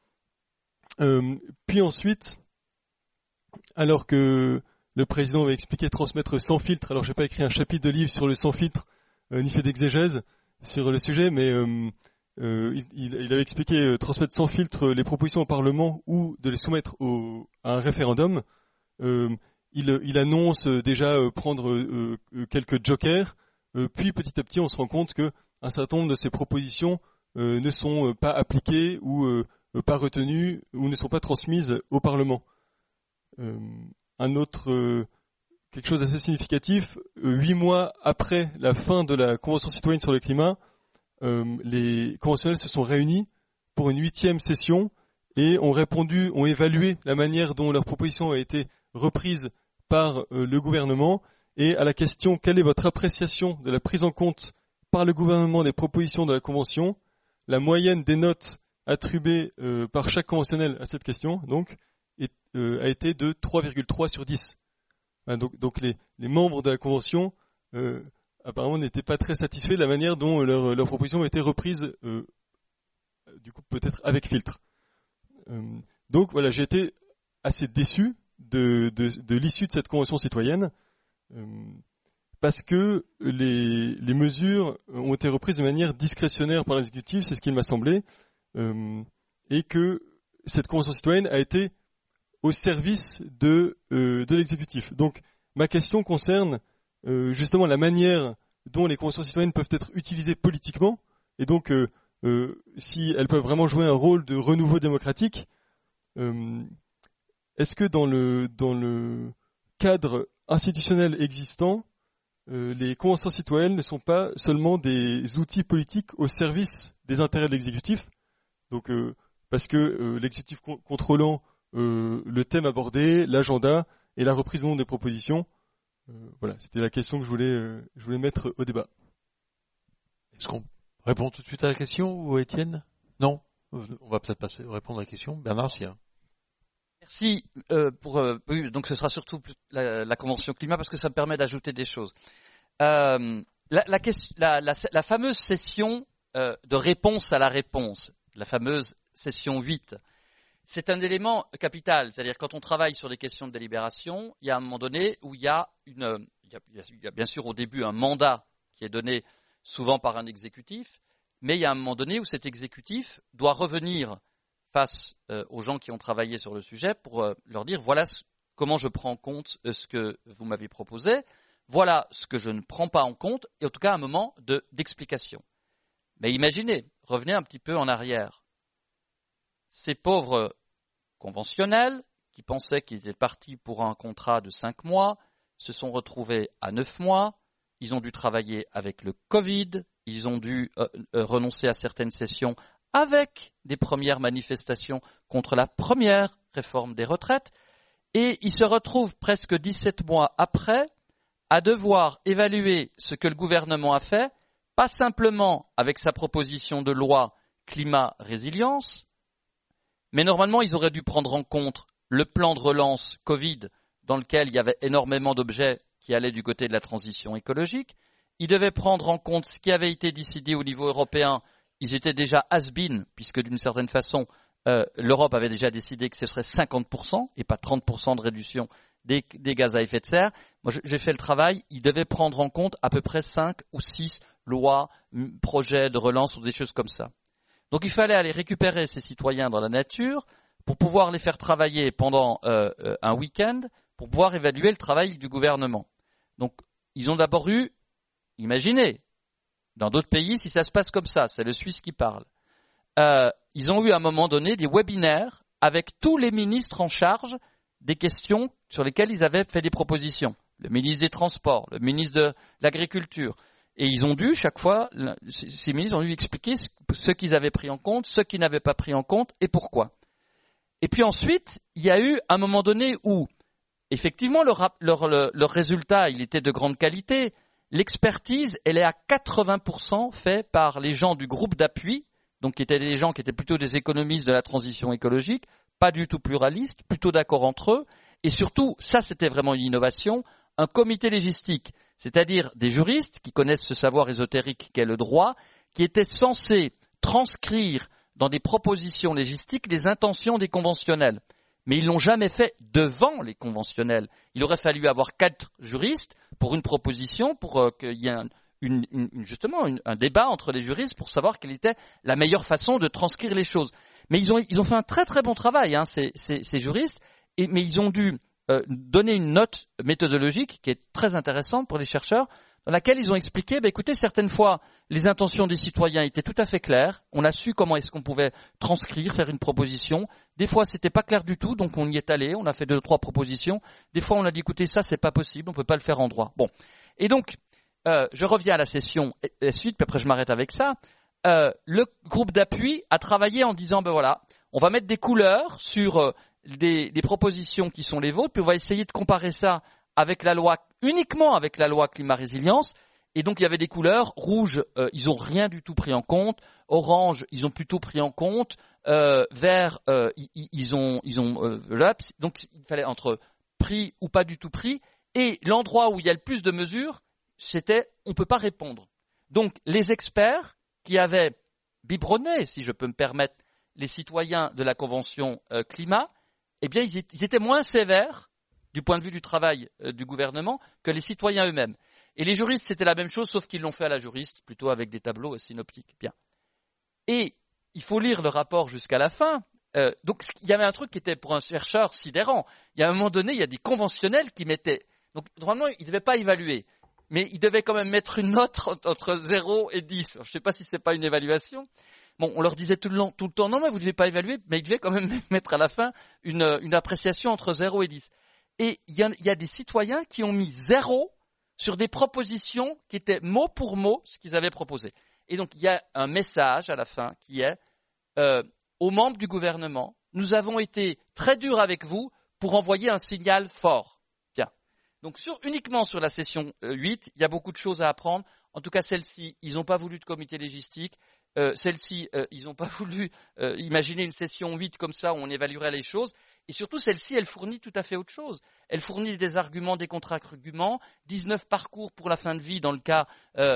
Puis ensuite, alors que le président avait expliqué transmettre sans filtre, alors j'ai pas écrit un chapitre de livre sur le sans filtre, ni fait d'exégèse sur le sujet, mais il avait expliqué transmettre sans filtre les propositions au Parlement ou de les soumettre à un référendum. Il annonce déjà prendre quelques jokers, puis petit à petit on se rend compte que un certain nombre de ces propositions ne sont pas appliquées ou pas retenues ou ne sont pas transmises au Parlement. Quelque chose d'assez significatif, 8 mois après la fin de la Convention citoyenne sur le climat, les conventionnels se sont réunis pour une 8e session et ont évalué la manière dont leurs propositions ont été reprises par le gouvernement, et à la question quelle est votre appréciation de la prise en compte par le gouvernement des propositions de la Convention, la moyenne des notes attribuées par chaque conventionnel à cette question donc a été de 3,3 sur 10. Donc les membres de la Convention apparemment n'étaient pas très satisfaits de la manière dont leurs propositions ont été reprises, du coup peut-être avec filtre. Donc voilà, j'ai été assez déçu de l'issue de cette convention citoyenne, parce que les mesures ont été reprises de manière discrétionnaire par l'exécutif, c'est ce qu'il m'a semblé, et que cette convention citoyenne a été au service de l'exécutif. Donc ma question concerne justement la manière dont les conventions citoyennes peuvent être utilisées politiquement, et donc si elles peuvent vraiment jouer un rôle de renouveau démocratique. Est-ce que dans le cadre institutionnel existant, les conventions citoyennes ne sont pas seulement des outils politiques au service des intérêts de l'exécutif. Donc parce que l'exécutif contrôlant le thème abordé, l'agenda et la reprise en compte des propositions. Voilà, c'était la question que je voulais mettre au débat. Est-ce qu'on répond tout de suite à la question ou Étienne ? Non ? On va peut-être pas répondre à la question. Bernard, si. Merci donc ce sera surtout la convention climat parce que ça me permet d'ajouter des choses. La fameuse session de réponse à la réponse, la fameuse session 8, c'est un élément capital. C'est-à-dire quand on travaille sur des questions de délibération, il y a un moment donné où il y a bien sûr au début un mandat qui est donné souvent par un exécutif, mais il y a un moment donné où cet exécutif doit revenir face aux gens qui ont travaillé sur le sujet pour leur dire voilà comment je prends en compte ce que vous m'avez proposé, voilà ce que je ne prends pas en compte, et en tout cas un moment d'explication. Mais imaginez, revenez un petit peu en arrière. Ces pauvres conventionnels qui pensaient qu'ils étaient partis pour un contrat de 5 mois se sont retrouvés à 9 mois, ils ont dû travailler avec le Covid, ils ont dû renoncer à certaines sessions avec des premières manifestations contre la première réforme des retraites, et ils se retrouvent presque 17 mois après à devoir évaluer ce que le gouvernement a fait, pas simplement avec sa proposition de loi climat-résilience, mais normalement ils auraient dû prendre en compte le plan de relance Covid dans lequel il y avait énormément d'objets qui allaient du côté de la transition écologique. Ils devaient prendre en compte ce qui avait été décidé au niveau européen. Ils étaient déjà has-been, puisque d'une certaine façon, l'Europe avait déjà décidé que ce serait 50% et pas 30% de réduction des gaz à effet de serre. Moi, j'ai fait le travail. Ils devaient prendre en compte à peu près 5 ou 6 lois, projets de relance ou des choses comme ça. Donc, il fallait aller récupérer ces citoyens dans la nature pour pouvoir les faire travailler pendant un week-end pour pouvoir évaluer le travail du gouvernement. Donc, ils ont d'abord eu, imaginez, dans d'autres pays, si ça se passe comme ça, c'est le Suisse qui parle, ils ont eu à un moment donné des webinaires avec tous les ministres en charge des questions sur lesquelles ils avaient fait des propositions. Le ministre des Transports, le ministre de l'Agriculture. Et ils ont dû, chaque fois, ces ministres ont dû expliquer ce qu'ils avaient pris en compte, ce qu'ils n'avaient pas pris en compte et pourquoi. Et puis ensuite, il y a eu un moment donné où, effectivement, leur résultat, il était de grande qualité. L'expertise, elle est à 80% faite par les gens du groupe d'appui, donc qui étaient des gens qui étaient plutôt des économistes de la transition écologique, pas du tout pluralistes, plutôt d'accord entre eux. Et surtout, ça c'était vraiment une innovation, un comité légistique, c'est-à-dire des juristes qui connaissent ce savoir ésotérique qu'est le droit, qui étaient censés transcrire dans des propositions légistiques les intentions des conventionnels. Mais ils l'ont jamais fait devant les conventionnels. Il aurait fallu avoir 4 juristes pour une proposition, pour qu'il y ait un débat entre les juristes pour savoir quelle était la meilleure façon de transcrire les choses. Mais ils ont fait un très très bon travail, ces juristes, mais ils ont dû donner une note méthodologique qui est très intéressante pour les chercheurs, dans laquelle ils ont expliqué, écoutez, certaines fois, les intentions des citoyens étaient tout à fait claires. On a su comment est-ce qu'on pouvait transcrire, faire une proposition. Des fois, c'était pas clair du tout, donc on y est allé, on a fait 2 ou 3 propositions. Des fois, on a dit, écoutez, ça, c'est pas possible, on peut pas le faire en droit. Bon. Et donc, je reviens à la session et la suite, puis après je m'arrête avec ça. Le groupe d'appui a travaillé en disant, voilà, on va mettre des couleurs sur des propositions qui sont les vôtres, puis on va essayer de comparer ça avec la loi, uniquement avec la loi climat-résilience. Et donc, il y avait des couleurs. Rouge, ils ont rien du tout pris en compte. Orange, ils ont plutôt pris en compte. Vert, ils ont donc, il fallait entre pris ou pas du tout pris. Et l'endroit où il y a le plus de mesures, c'était on peut pas répondre. Donc, les experts qui avaient biberonné, si je peux me permettre, les citoyens de la Convention climat, eh bien, ils étaient moins sévères du point de vue du travail du gouvernement que les citoyens eux-mêmes. Et les juristes, c'était la même chose, sauf qu'ils l'ont fait à la juriste, plutôt avec des tableaux synoptiques. Bien. Et il faut lire le rapport jusqu'à la fin. Donc, il y avait un truc qui était pour un chercheur sidérant. Il y a un moment donné, il y a des conventionnels qui mettaient... Donc, normalement, ils ne devaient pas évaluer, mais ils devaient quand même mettre une note entre 0 et 10. Alors, je ne sais pas si c'est pas une évaluation. Bon, on leur disait tout le temps, non, mais vous ne devez pas évaluer, mais ils devaient quand même mettre à la fin une appréciation entre 0 et 10. Et il y a des citoyens qui ont mis 0 sur des propositions qui étaient mot pour mot ce qu'ils avaient proposé. Et donc, il y a un message à la fin qui est aux membres du gouvernement, nous avons été très durs avec vous pour envoyer un signal fort. Bien. Donc, uniquement sur la session 8, il y a beaucoup de choses à apprendre. En tout cas, celle-ci, ils n'ont pas voulu de comité légistique. Celle-ci, ils n'ont pas voulu imaginer une session 8 comme ça où on évaluerait les choses. Et surtout, celle-ci, elle fournit tout à fait autre chose. Elle fournit des arguments, des contre-arguments, 19 parcours pour la fin de vie dans le cas,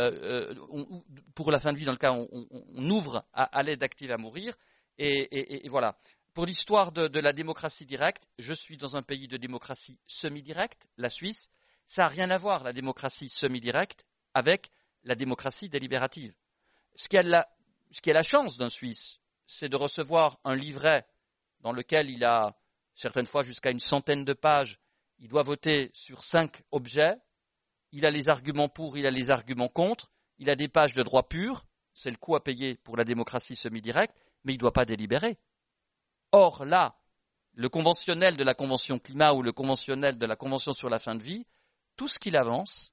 on ouvre à l'aide active à mourir. Et voilà. Pour l'histoire de la démocratie directe, je suis dans un pays de démocratie semi-directe, la Suisse. Ça n'a rien à voir, la démocratie semi-directe, avec la démocratie délibérative. Ce qui est la chance d'un Suisse, c'est de recevoir un livret dans lequel il a certaines fois jusqu'à une centaine de pages. Il doit voter sur 5 objets. Il a les arguments pour, il a les arguments contre. Il a des pages de droit pur. C'est le coût à payer pour la démocratie semi-directe, mais il ne doit pas délibérer. Or là, le conventionnel de la Convention climat ou le conventionnel de la Convention sur la fin de vie, tout ce qu'il avance,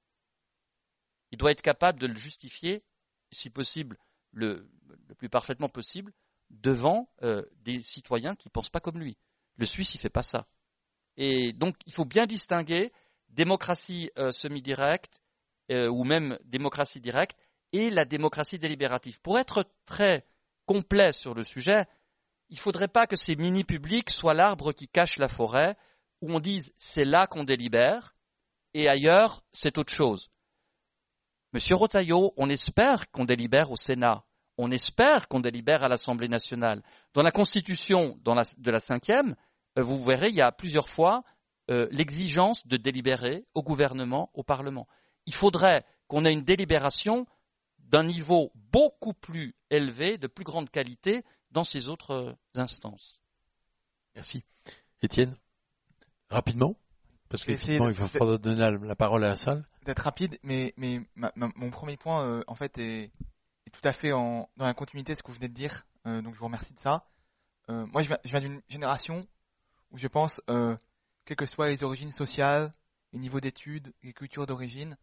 il doit être capable de le justifier, si possible, le plus parfaitement possible, devant des citoyens qui ne pensent pas comme lui. Le Suisse, il ne fait pas ça. Et donc, il faut bien distinguer démocratie semi-directe ou même démocratie directe et la démocratie délibérative. Pour être très complet sur le sujet, il ne faudrait pas que ces mini-publics soient l'arbre qui cache la forêt, où on dise c'est là qu'on délibère et ailleurs c'est autre chose. Monsieur Retailleau, on espère qu'on délibère au Sénat. On espère qu'on délibère à l'Assemblée nationale. Dans la Constitution de la 5e, vous verrez, il y a plusieurs fois l'exigence de délibérer au gouvernement, au Parlement. Il faudrait qu'on ait une délibération d'un niveau beaucoup plus élevé, de plus grande qualité dans ces autres instances. Merci. Étienne, rapidement, parce qu'effectivement, il va falloir donner la parole à la salle. D'être rapide, mais mon premier point, en fait, est tout à fait dans la continuité de ce que vous venez de dire, donc je vous remercie de ça. Moi, je viens d'une génération où je pense, quelles que soient les origines sociales, les niveaux d'études, les cultures d'origine,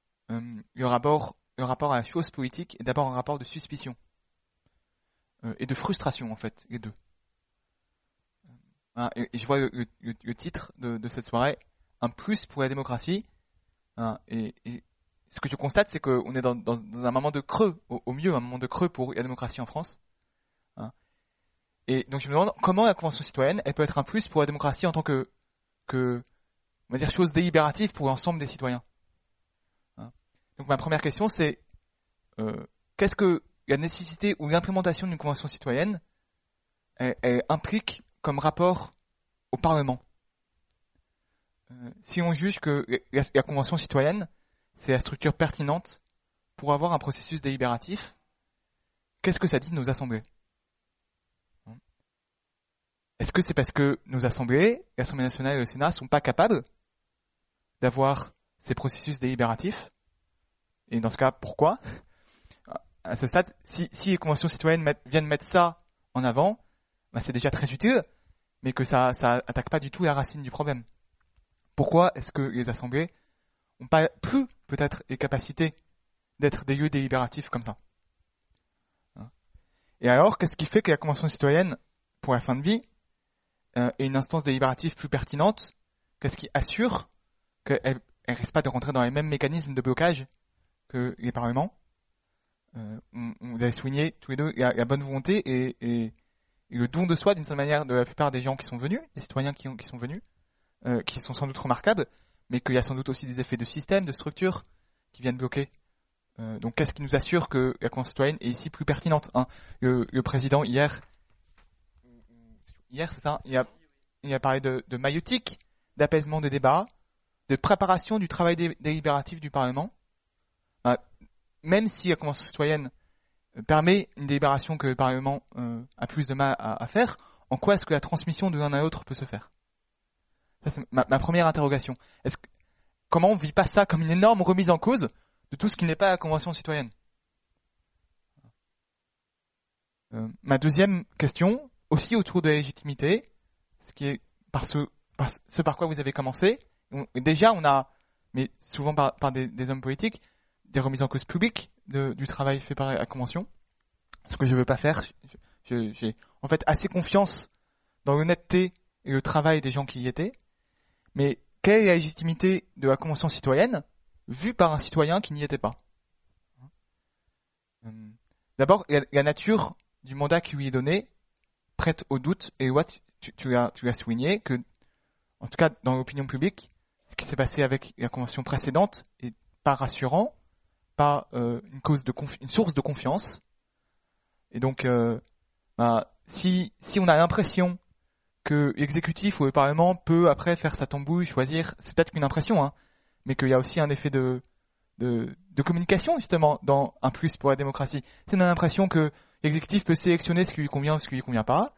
le rapport à la chose politique est d'abord un rapport de suspicion et de frustration, en fait, les deux. Et je vois le titre de cette soirée, un plus pour la démocratie. Et ce que je constate, c'est qu'on est dans un moment de creux, au mieux un moment de creux pour la démocratie en France. Et donc je me demande comment la Convention citoyenne, elle peut être un plus pour la démocratie en tant que on va dire, chose délibérative pour l'ensemble des citoyens. Donc ma première question, c'est qu'est-ce que la nécessité ou l'implémentation d'une Convention citoyenne elle implique comme rapport au Parlement? Si on juge que la Convention citoyenne, c'est la structure pertinente pour avoir un processus délibératif, qu'est-ce que ça dit de nos assemblées? Est-ce que c'est parce que nos assemblées, l'Assemblée nationale et le Sénat, sont pas capables d'avoir ces processus délibératifs? Et dans ce cas, pourquoi? À ce stade, si les conventions citoyennes viennent mettre ça en avant, bah c'est déjà très utile, mais que ça attaque pas du tout la racine du problème. Pourquoi est-ce que les assemblées n'ont pas plus peut-être les capacités d'être des lieux délibératifs comme ça? Et alors, qu'est-ce qui fait que la Convention citoyenne, pour la fin de vie, est une instance délibérative plus pertinente? Qu'est-ce qui assure qu'elle ne risque pas de rentrer dans les mêmes mécanismes de blocage que les parlements? Vous avez souligné tous les deux la bonne volonté et le don de soi d'une certaine manière de la plupart des gens qui sont venus, des citoyens qui sont venus, qui sont sans doute remarquables, mais qu'il y a sans doute aussi des effets de système, de structure qui viennent bloquer. Donc qu'est-ce qui nous assure que la Convention citoyenne est ici plus pertinente? Le président hier c'est ça, il a parlé de maïeutique, d'apaisement des débats, de préparation du travail délibératif du Parlement. Même si la Convention citoyenne permet une délibération que le Parlement a plus de mal à faire, en quoi est-ce que la transmission de l'un à l'autre peut se faire? Ça, c'est ma première interrogation. Comment on ne vit pas ça comme une énorme remise en cause de tout ce qui n'est pas la Convention citoyenne? Ma deuxième question, aussi autour de la légitimité, ce qui est ce par quoi vous avez commencé. Déjà, on a, mais souvent par des hommes politiques, des remises en cause publiques du travail fait par la Convention. Ce que je veux pas faire, j'ai en fait assez confiance dans l'honnêteté et le travail des gens qui y étaient. Mais quelle est la légitimité de la Convention citoyenne vue par un citoyen qui n'y était pas? D'abord, la nature du mandat qui lui est donné prête au doute, et tu l'as souligné, que, en tout cas dans l'opinion publique, ce qui s'est passé avec la Convention précédente est pas rassurant, pas une source de confiance. Et donc, si on a l'impression que l'exécutif ou le Parlement peut après faire sa tambouille, choisir, c'est peut-être qu'une impression, hein, mais qu'il y a aussi un effet de communication justement dans un plus pour la démocratie. Si on a l'impression que l'exécutif peut sélectionner ce qui lui convient ou ce qui lui convient pas,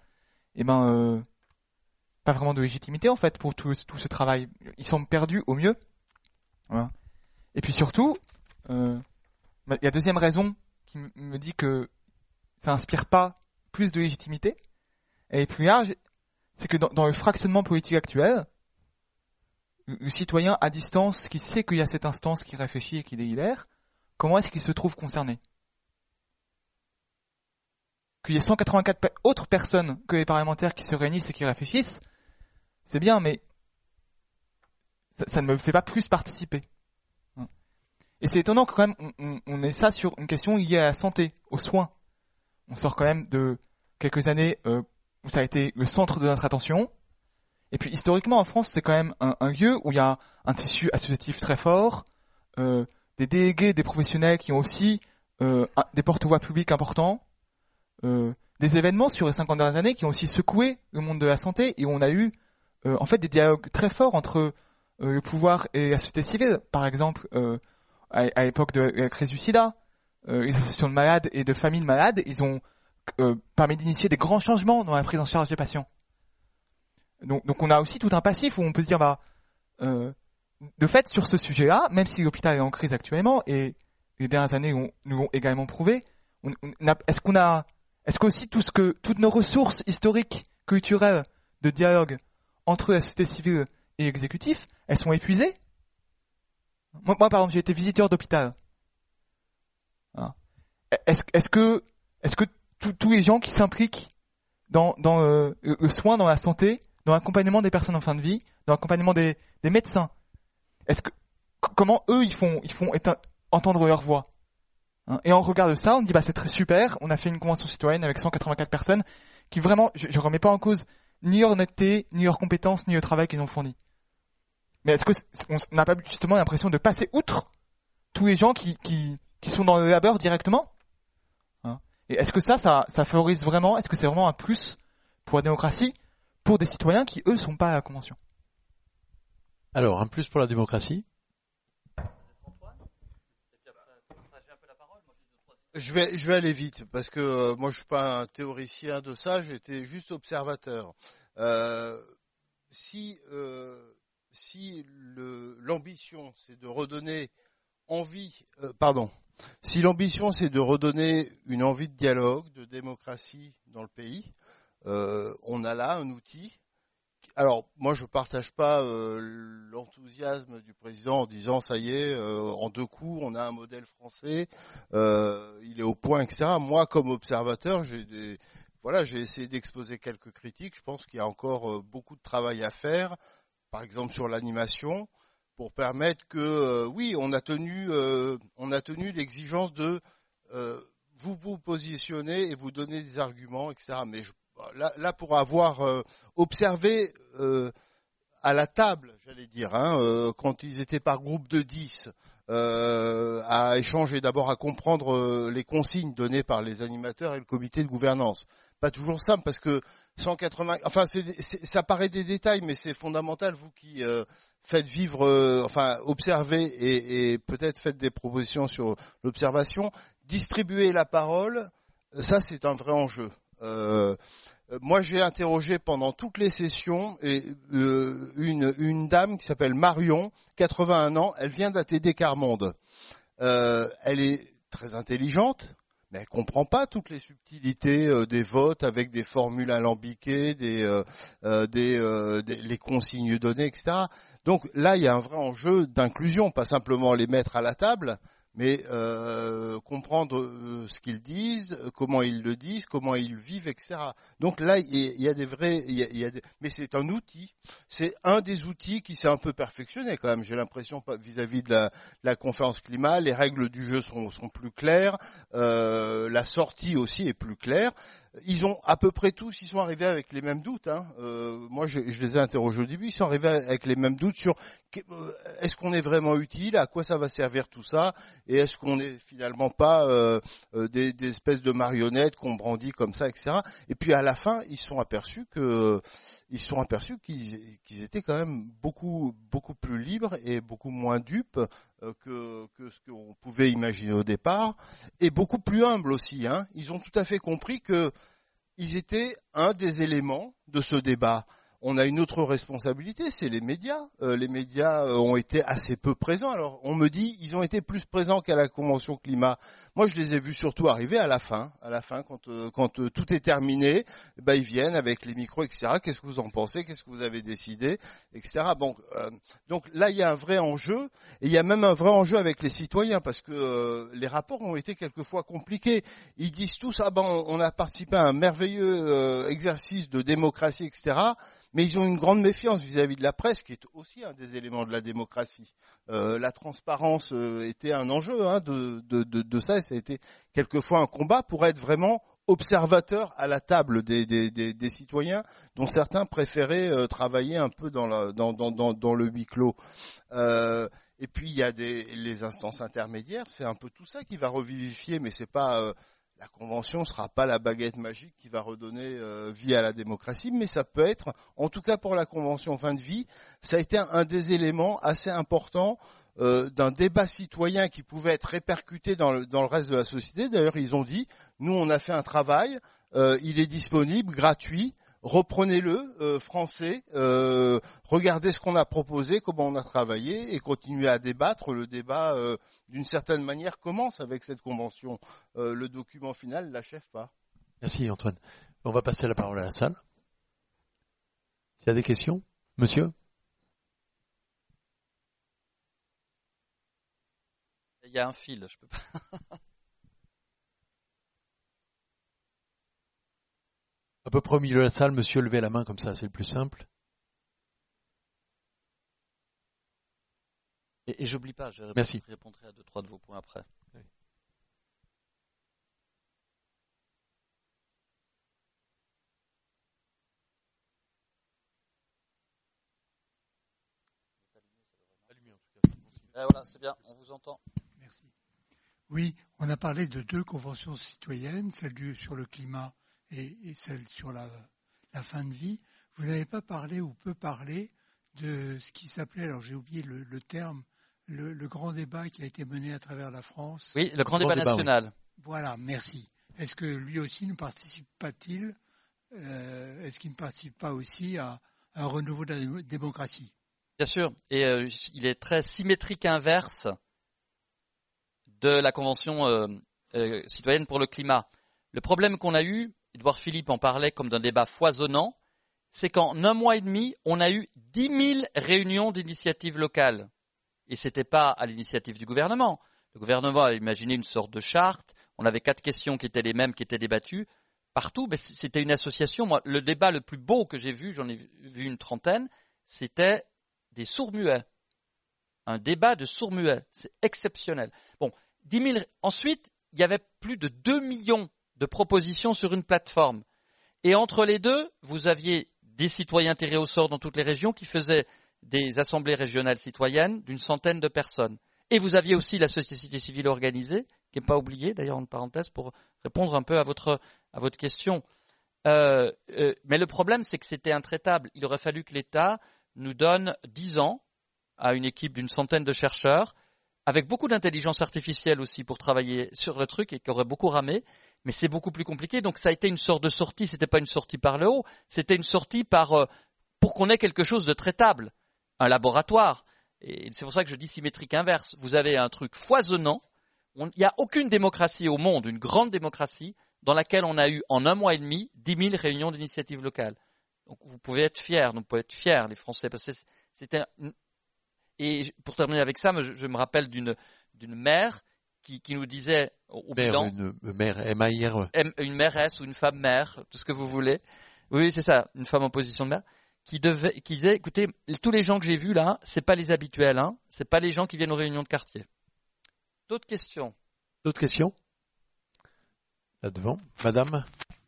pas vraiment de légitimité en fait pour tout ce travail. Ils sont perdus au mieux. Voilà. Et puis surtout, il y a deuxième raison qui me dit que ça inspire pas plus de légitimité, et plus large, c'est que dans le fractionnement politique actuel, le citoyen à distance qui sait qu'il y a cette instance qui réfléchit et qui délibère, comment est-ce qu'il se trouve concerné? Qu'il y ait 184 autres personnes que les parlementaires qui se réunissent et qui réfléchissent, c'est bien, mais ça ne me fait pas plus participer. Et c'est étonnant que quand même on ait ça sur une question liée à la santé, aux soins. On sort quand même de quelques années où ça a été le centre de notre attention. Et puis historiquement en France, c'est quand même un lieu où il y a un tissu associatif très fort, des délégués, des professionnels qui ont aussi des porte-voix publics importants, des événements sur les 50 dernières années qui ont aussi secoué le monde de la santé et où on a eu en fait des dialogues très forts entre le pouvoir et la société civile. Par exemple, à l'époque de la crise du sida, les associations de malades et de familles de malades, ils ont permis d'initier des grands changements dans la prise en charge des patients. Donc on a aussi tout un passif où on peut se dire de fait sur ce sujet-là, même si l'hôpital est en crise actuellement et les dernières années nous l'ont également prouvé, est-ce qu'aussi toutes nos ressources historiques, culturelles de dialogue entre la société civile et l'exécutif, elles sont épuisées? Moi par exemple, j'ai été visiteur d'hôpital. Voilà. Est-ce que tous les gens qui s'impliquent dans le soin, dans la santé, dans l'accompagnement des personnes en fin de vie, dans l'accompagnement des médecins, comment eux ils font entendre leur voix, hein? Et on regarde ça, on dit c'est très super, on a fait une convention citoyenne avec 184 personnes qui vraiment, je remets pas en cause ni leur honnêteté, ni leurs compétences, ni le travail qu'ils ont fourni. Mais est-ce qu'on n'a pas justement l'impression de passer outre tous les gens qui sont dans le labeur directement, hein? Et est-ce que ça favorise vraiment, est-ce que c'est vraiment un plus pour la démocratie, pour des citoyens qui, eux, sont pas à la Convention? Alors, un plus pour la démocratie? Je vais aller vite, parce que moi je suis pas un théoricien de ça, j'étais juste observateur. Si l'ambition c'est de redonner si l'ambition c'est de redonner une envie de dialogue, de démocratie dans le pays, on a là un outil. Alors moi je partage pas l'enthousiasme du président en disant ça y est, en 2 coups on a un modèle français, il est au point, etc. Moi comme observateur j'ai essayé d'exposer quelques critiques. Je pense qu'il y a encore beaucoup de travail à faire, par exemple sur l'animation, pour permettre que oui on a tenu l'exigence de vous positionner et vous donner des arguments, etc. Mais là pour avoir observé à la table, j'allais dire, quand ils étaient par groupe de 10, à échanger, d'abord à comprendre les consignes données par les animateurs et le comité de gouvernance. Pas toujours simple parce que 180, enfin ça paraît des détails, mais c'est fondamental, vous qui faites vivre, observez et peut-être faites des propositions sur l'observation, distribuer la parole, ça c'est un vrai enjeu. Moi, j'ai interrogé pendant toutes les sessions une dame qui s'appelle Marion, 81 ans. Elle vient d'ATD Carmonde. Elle est très intelligente, mais elle comprend pas toutes les subtilités des votes avec des formules alambiquées, les consignes données, etc. Donc là, il y a un vrai enjeu d'inclusion, pas simplement les mettre à la table, mais comprendre ce qu'ils disent, comment ils le disent, comment ils vivent, etc. Donc là, il y a des vrais, mais c'est un outil, c'est un des outils qui s'est un peu perfectionné quand même. J'ai l'impression vis-à-vis de la conférence climat, les règles du jeu sont plus claires, la sortie aussi est plus claire. Ils ont à peu près tous, ils sont arrivés avec les mêmes doutes. Moi, je les ai interrogés au début, ils sont arrivés avec les mêmes doutes sur est-ce qu'on est vraiment utile, à quoi ça va servir tout ça, et est-ce qu'on n'est finalement pas des espèces de marionnettes qu'on brandit comme ça, etc. Et puis à la fin, ils se sont aperçus qu'ils étaient quand même beaucoup plus libres et beaucoup moins dupes que ce qu'on pouvait imaginer au départ, et beaucoup plus humbles aussi. Ils ont tout à fait compris que ils étaient un des éléments de ce débat. On a une autre responsabilité, c'est les médias. Les médias ont été assez peu présents. Alors, on me dit, ils ont été plus présents qu'à la Convention climat. Moi, je les ai vus surtout arriver à la fin. À la fin, quand tout est terminé, ils viennent avec les micros, etc. Qu'est-ce que vous en pensez? Qu'est-ce que vous avez décidé? Etc. Donc là, il y a un vrai enjeu. Et il y a même un vrai enjeu avec les citoyens, parce que les rapports ont été quelquefois compliqués. Ils disent tous, on a participé à un merveilleux exercice de démocratie, etc., mais ils ont une grande méfiance vis-à-vis de la presse, qui est aussi un des éléments de la démocratie. La transparence était un enjeu de ça, et ça a été quelquefois un combat pour être vraiment observateur à la table des citoyens, dont certains préféraient travailler un peu dans le huis clos. Et puis il y a les instances intermédiaires, c'est un peu tout ça qui va revivifier, mais c'est pas la Convention sera pas la baguette magique qui va redonner vie à la démocratie, mais ça peut être, en tout cas pour la Convention fin de vie, ça a été un des éléments assez importants d'un débat citoyen qui pouvait être répercuté dans le reste de la société. D'ailleurs, ils ont dit, nous on a fait un travail, il est disponible, gratuit, reprenez-le, français, regardez ce qu'on a proposé, comment on a travaillé, et continuez à débattre. Le débat, d'une certaine manière, commence avec cette convention. Le document final ne l'achève pas. Merci Antoine. On va passer la parole à la salle. S'il y a des questions, monsieur? Il y a un fil, je peux pas. À peu près au milieu de la salle, monsieur, levez la main comme ça, c'est le plus simple. Et j'oublie pas, je répondrai à 2-3 de vos points après. Oui. Voilà, c'est bien, on vous entend. Merci. Oui, on a parlé de 2 conventions citoyennes, celle sur le climat et celle sur la fin de vie. Vous n'avez pas parlé ou peu parlé de ce qui s'appelait, alors j'ai oublié le terme, le grand débat qui a été mené à travers la France. Oui, le grand débat national. Oui. Voilà, merci. Est-ce que lui aussi ne participe pas-t-il, est-ce qu'il ne participe pas aussi à un renouveau de la démocratie? Bien sûr, et il est très symétrique inverse de la Convention citoyenne pour le climat. Le problème qu'on a eu, Édouard Philippe en parlait comme d'un débat foisonnant, c'est qu'en 1 mois et demi, on a eu 10 000 réunions d'initiatives locales. Et c'était pas à l'initiative du gouvernement. Le gouvernement a imaginé une sorte de charte, on avait 4 questions qui étaient les mêmes, qui étaient débattues. Partout, mais c'était une association. Moi, le débat le plus beau que j'ai vu, j'en ai vu une trentaine, c'était des sourds-muets. Un débat de sourds-muets. C'est exceptionnel. Bon, 10 000. Ensuite, il y avait plus de 2 millions de propositions sur une plateforme. Et entre les deux, vous aviez des citoyens tirés au sort dans toutes les régions qui faisaient des assemblées régionales citoyennes d'une centaine de personnes. Et vous aviez aussi la société civile organisée, qui n'est pas oubliée, d'ailleurs, en parenthèse, pour répondre un peu à votre question. Mais le problème, c'est que c'était intraitable. Il aurait fallu que l'État nous donne 10 ans à une équipe d'une centaine de chercheurs, avec beaucoup d'intelligence artificielle aussi pour travailler sur le truc et qui aurait beaucoup ramé. Mais c'est beaucoup plus compliqué. Donc ça a été une sorte de sortie. C'était pas une sortie par le haut. C'était une sortie pour qu'on ait quelque chose de traitable. Un laboratoire. Et c'est pour ça que je dis symétrique inverse. Vous avez un truc foisonnant. Il n'y a aucune démocratie au monde, une grande démocratie, dans laquelle on a eu en 1 mois et demi 10 000 réunions d'initiatives locales. Donc vous pouvez être fiers, les Français, parce que c'était. Et pour terminer avec ça, je me rappelle d'une mère qui nous disait au bilan... Une mère, M-A-I-R-E. Une mairesse ou une femme mère, tout ce que vous voulez. Oui, c'est ça, une femme en position de mère. Qui disait, écoutez, tous les gens que j'ai vus là, c'est pas les habituels, hein. C'est pas les gens qui viennent aux réunions de quartier. D'autres questions? D'autres questions? Là devant, madame.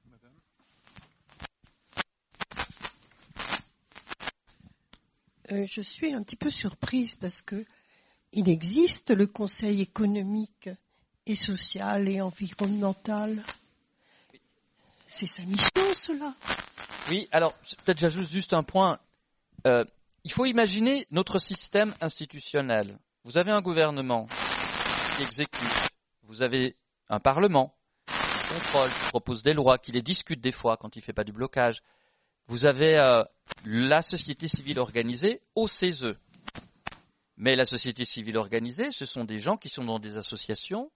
Je suis un petit peu surprise parce que il existe le Conseil économique et social et environnemental. C'est sa mission, cela. Oui, alors peut-être j'ajoute juste un point. Il faut imaginer notre système institutionnel. Vous avez un gouvernement qui exécute. Vous avez un parlement qui contrôle, qui propose des lois, qui les discute des fois quand il ne fait pas du blocage. Vous avez la société civile organisée au CESE. Mais la société civile organisée, ce sont des gens qui sont dans des associations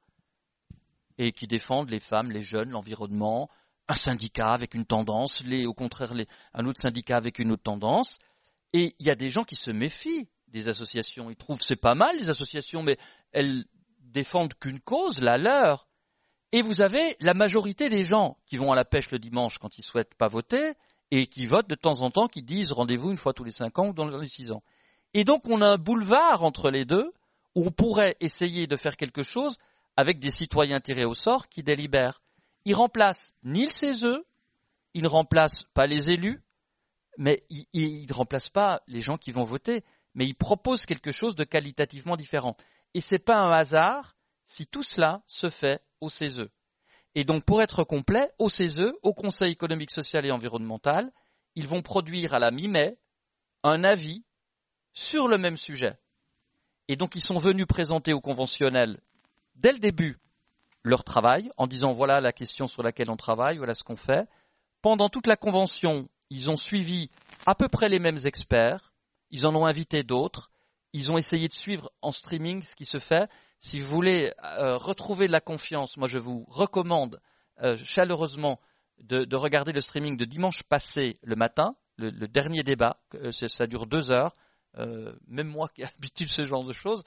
et qui défendent les femmes, les jeunes, l'environnement, un syndicat avec une tendance, au contraire un autre syndicat avec une autre tendance. Et il y a des gens qui se méfient des associations. Ils trouvent que c'est pas mal les associations, mais elles défendent qu'une cause, la leur. Et vous avez la majorité des gens qui vont à la pêche le dimanche quand ils souhaitent pas voter et qui votent de temps en temps, qui disent rendez-vous une fois tous les 5 ans ou dans les 6 ans. Et donc on a un boulevard entre les deux où on pourrait essayer de faire quelque chose avec des citoyens tirés au sort qui délibèrent. Ils remplacent ni le CESE, ils ne remplacent pas les élus, mais ils ne remplacent pas les gens qui vont voter, mais ils proposent quelque chose de qualitativement différent. Et ce n'est pas un hasard si tout cela se fait au CESE. Et donc pour être complet, au CESE, au Conseil économique, social et environnemental, ils vont produire à la mi-mai un avis sur le même sujet. Et donc ils sont venus présenter au conventionnel dès le début leur travail en disant voilà la question sur laquelle on travaille, voilà ce qu'on fait. Pendant toute la convention, ils ont suivi à peu près les mêmes experts, ils en ont invité d'autres, ils ont essayé de suivre en streaming ce qui se fait. Si vous voulez retrouver de la confiance, moi je vous recommande chaleureusement de regarder le streaming de dimanche passé le matin, le dernier débat, ça dure 2 heures. Même moi qui ai l'habitude de ce genre de choses,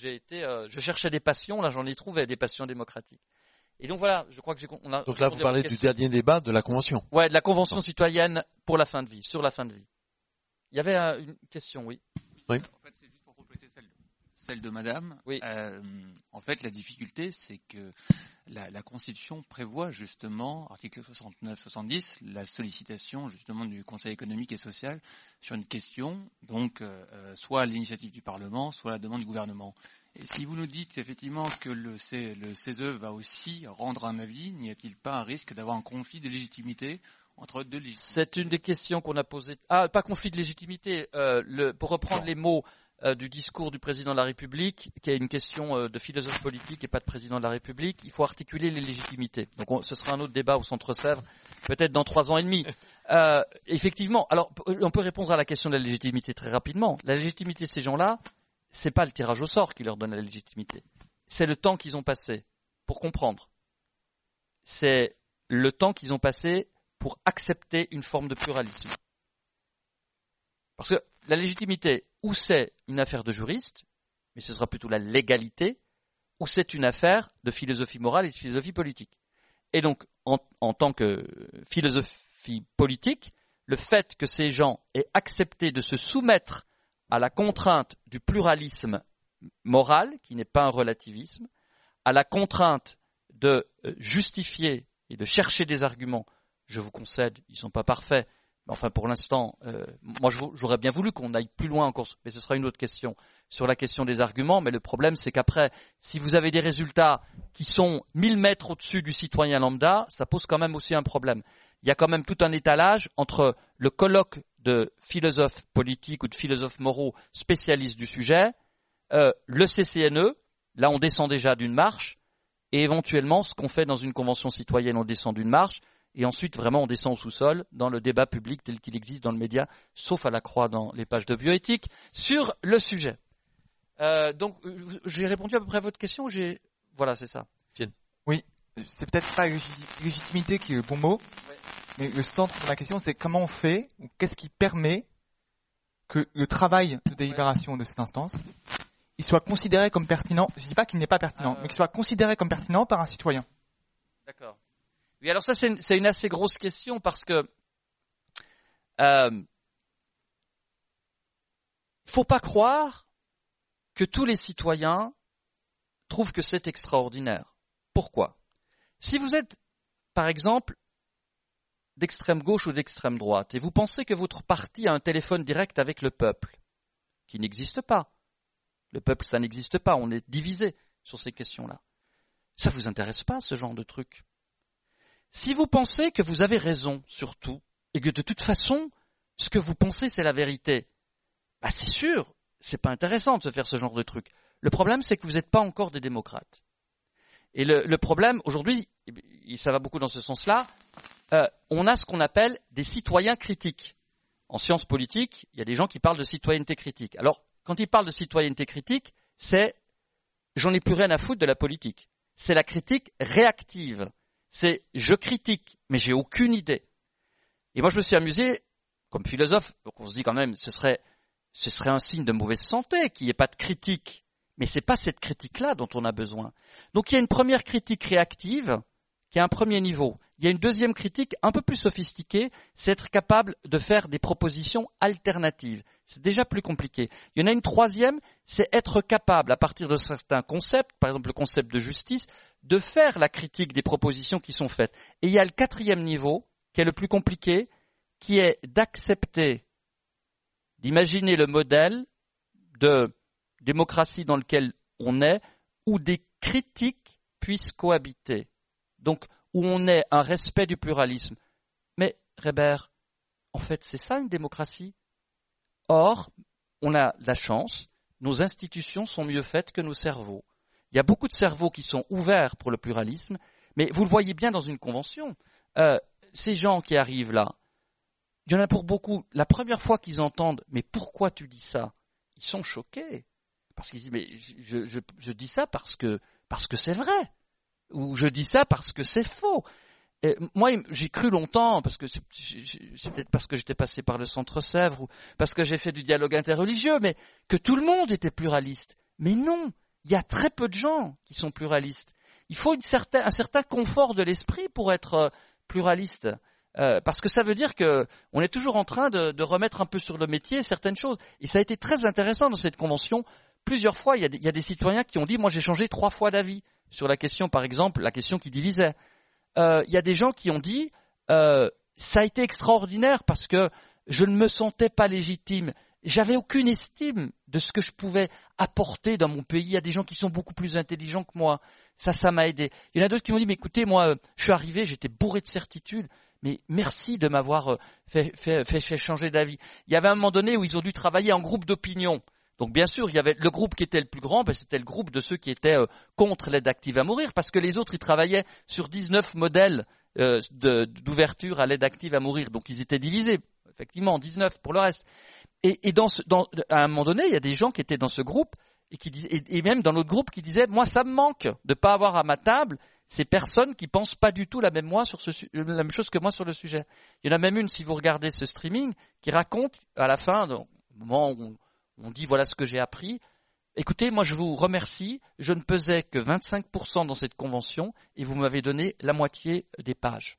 je cherchais des passions, là j'en ai trouvé des passions démocratiques. Et donc voilà, je crois que on a. Donc là vous parlez du dernier débat de la convention. Ouais, de la convention citoyenne pour la fin de vie, sur la fin de vie. Il y avait une question, oui. Oui. En fait, c'est juste pour compléter celle de Madame. Oui. En fait, la difficulté, c'est que la Constitution prévoit justement, article 69-70, la sollicitation justement du Conseil économique et social sur une question, donc soit à l'initiative du Parlement, soit à la demande du gouvernement. Et si vous nous dites effectivement que le CESE va aussi rendre un avis, n'y a-t-il pas un risque d'avoir un conflit de légitimité entre deux légitimités? C'est une des questions qu'on a posées. Ah, pas conflit de légitimité. Pour reprendre les mots du discours du président de la République, qui est une question de philosophe politique et pas de président de la République, il faut articuler les légitimités. Donc ce sera un autre débat au Centre-Sèvres, peut-être dans 3 ans et demi. Effectivement, alors on peut répondre à la question de la légitimité très rapidement. La légitimité de ces gens-là, c'est pas le tirage au sort qui leur donne la légitimité. C'est le temps qu'ils ont passé pour comprendre. C'est le temps qu'ils ont passé pour accepter une forme de pluralisme. Parce que la légitimité, ou c'est une affaire de juriste, mais ce sera plutôt la légalité, ou c'est une affaire de philosophie morale et de philosophie politique. Et donc, en tant que philosophie politique, le fait que ces gens aient accepté de se soumettre à la contrainte du pluralisme moral, qui n'est pas un relativisme, à la contrainte de justifier et de chercher des arguments, je vous concède, ils ne sont pas parfaits, mais enfin pour l'instant, moi j'aurais bien voulu qu'on aille plus loin encore, mais ce sera une autre question, sur la question des arguments, mais le problème c'est qu'après, si vous avez des résultats qui sont 1000 mètres au-dessus du citoyen lambda, ça pose quand même aussi un problème. Il y a quand même tout un étalage entre le colloque de philosophes politiques ou de philosophes moraux spécialistes du sujet, le CCNE, là on descend déjà d'une marche, et éventuellement ce qu'on fait dans une convention citoyenne, on descend d'une marche, et ensuite vraiment on descend au sous-sol dans le débat public tel qu'il existe dans le média, sauf à la croix dans les pages de bioéthique, sur le sujet. Donc j'ai répondu à peu près à votre question, voilà c'est ça. Oui, c'est peut-être pas légitimité qui est le bon mot, ouais. Mais le centre de la question c'est comment on fait, ou qu'est-ce qui permet que le travail de délibération de cette instance il soit considéré comme pertinent. Je dis pas qu'il n'est pas pertinent, mais qu'il soit considéré comme pertinent par un citoyen. D'accord. Oui, alors ça c'est une assez grosse question parce que faut pas croire que tous les citoyens trouvent que c'est extraordinaire. Pourquoi ? Si vous êtes, par exemple, d'extrême gauche ou d'extrême droite, et vous pensez que votre parti a un téléphone direct avec le peuple, qui n'existe pas. Le peuple, ça n'existe pas, on est divisé sur ces questions-là. Ça vous intéresse pas, ce genre de truc. Si vous pensez que vous avez raison sur tout, et que de toute façon, ce que vous pensez, c'est la vérité, bah c'est sûr, c'est pas intéressant de se faire ce genre de truc. Le problème, c'est que vous n'êtes pas encore des démocrates. Et le problème, aujourd'hui, et ça va beaucoup dans ce sens-là, on a ce qu'on appelle des citoyens critiques. En sciences politiques, il y a des gens qui parlent de citoyenneté critique. Alors, quand ils parlent de citoyenneté critique, c'est « j'en ai plus rien à foutre de la politique ». C'est la critique réactive. C'est « je critique, mais j'ai aucune idée ». Et moi, je me suis amusé, comme philosophe, donc on se dit quand même, ce serait un signe de mauvaise santé qu'il n'y ait pas de critique. Mais c'est pas cette critique-là dont on a besoin. Donc il y a une première critique réactive, qui est un premier niveau. Il y a une deuxième critique un peu plus sophistiquée, c'est être capable de faire des propositions alternatives. C'est déjà plus compliqué. Il y en a une troisième, c'est être capable, à partir de certains concepts, par exemple le concept de justice, de faire la critique des propositions qui sont faites. Et il y a le quatrième niveau, qui est le plus compliqué, qui est d'accepter, d'imaginer le modèle de démocratie dans lequel on est, où des critiques puissent cohabiter. Donc, où on ait un respect du pluralisme. Mais, Reber, en fait, c'est ça une démocratie. Or, on a la chance, nos institutions sont mieux faites que nos cerveaux. Il y a beaucoup de cerveaux qui sont ouverts pour le pluralisme, mais vous le voyez bien dans une convention. Ces gens qui arrivent là, il y en a pour beaucoup, la première fois qu'ils entendent « mais pourquoi tu dis ça ?» ils sont choqués. Parce qu'ils disent « mais je dis ça parce que c'est vrai ». Ou je dis ça parce que c'est faux. Et moi, j'ai cru longtemps, parce que c'est peut-être parce que j'étais passé par le Centre Sèvres, ou parce que j'ai fait du dialogue interreligieux, mais que tout le monde était pluraliste. Mais non, il y a très peu de gens qui sont pluralistes. Il faut un certain confort de l'esprit pour être pluraliste. Parce que ça veut dire que on est toujours en train de remettre un peu sur le métier certaines choses. Et ça a été très intéressant dans cette convention. Plusieurs fois, il y a des citoyens qui ont dit « moi j'ai changé 3 fois d'avis ». Sur la question, par exemple, la question qui divisait. Il y a des gens qui ont dit ça a été extraordinaire parce que je ne me sentais pas légitime. J'avais aucune estime de ce que je pouvais apporter dans mon pays. Il y a des gens qui sont beaucoup plus intelligents que moi. Ça m'a aidé. Il y en a d'autres qui m'ont dit mais écoutez, moi, je suis arrivé, j'étais bourré de certitude. Mais merci de m'avoir fait changer d'avis. Il y avait un moment donné où ils ont dû travailler en groupe d'opinion. Donc bien sûr, il y avait le groupe qui était le plus grand, c'était le groupe de ceux qui étaient contre l'aide active à mourir, parce que les autres, ils travaillaient sur 19 modèles d'ouverture à l'aide active à mourir. Donc ils étaient divisés, effectivement, en 19 pour le reste. Et à un moment donné, il y a des gens qui étaient dans ce groupe, et qui disaient, et même dans l'autre groupe, qui disaient, moi ça me manque de pas avoir à ma table ces personnes qui pensent pas du tout la même chose que moi sur le sujet. Il y en a même une, si vous regardez ce streaming, qui raconte à la fin, au moment où on dit voilà ce que j'ai appris. Écoutez, moi je vous remercie, je ne pesais que 25% dans cette convention et vous m'avez donné la moitié des pages.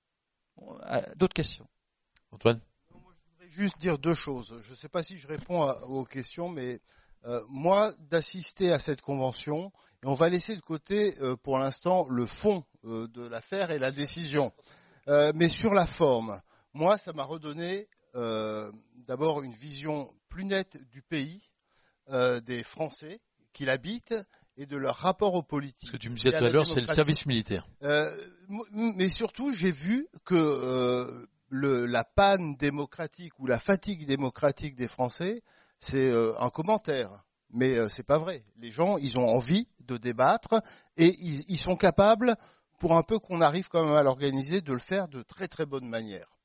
D'autres questions ? Antoine ? Moi, je voudrais juste dire 2 choses. Je ne sais pas si je réponds aux questions, mais moi, d'assister à cette convention, et on va laisser de côté pour l'instant le fond de l'affaire et la décision. Mais sur la forme, moi ça m'a redonné d'abord une vision plus nette du pays, des Français qui l'habitent et de leur rapport aux politiques. Ce que tu me disais tout à l'heure, c'est le service militaire. Mais surtout, j'ai vu que la panne démocratique ou la fatigue démocratique des Français, c'est un commentaire. Mais c'est pas vrai. Les gens, ils ont envie de débattre et ils sont capables, pour un peu qu'on arrive quand même à l'organiser, de le faire de très très bonne manière.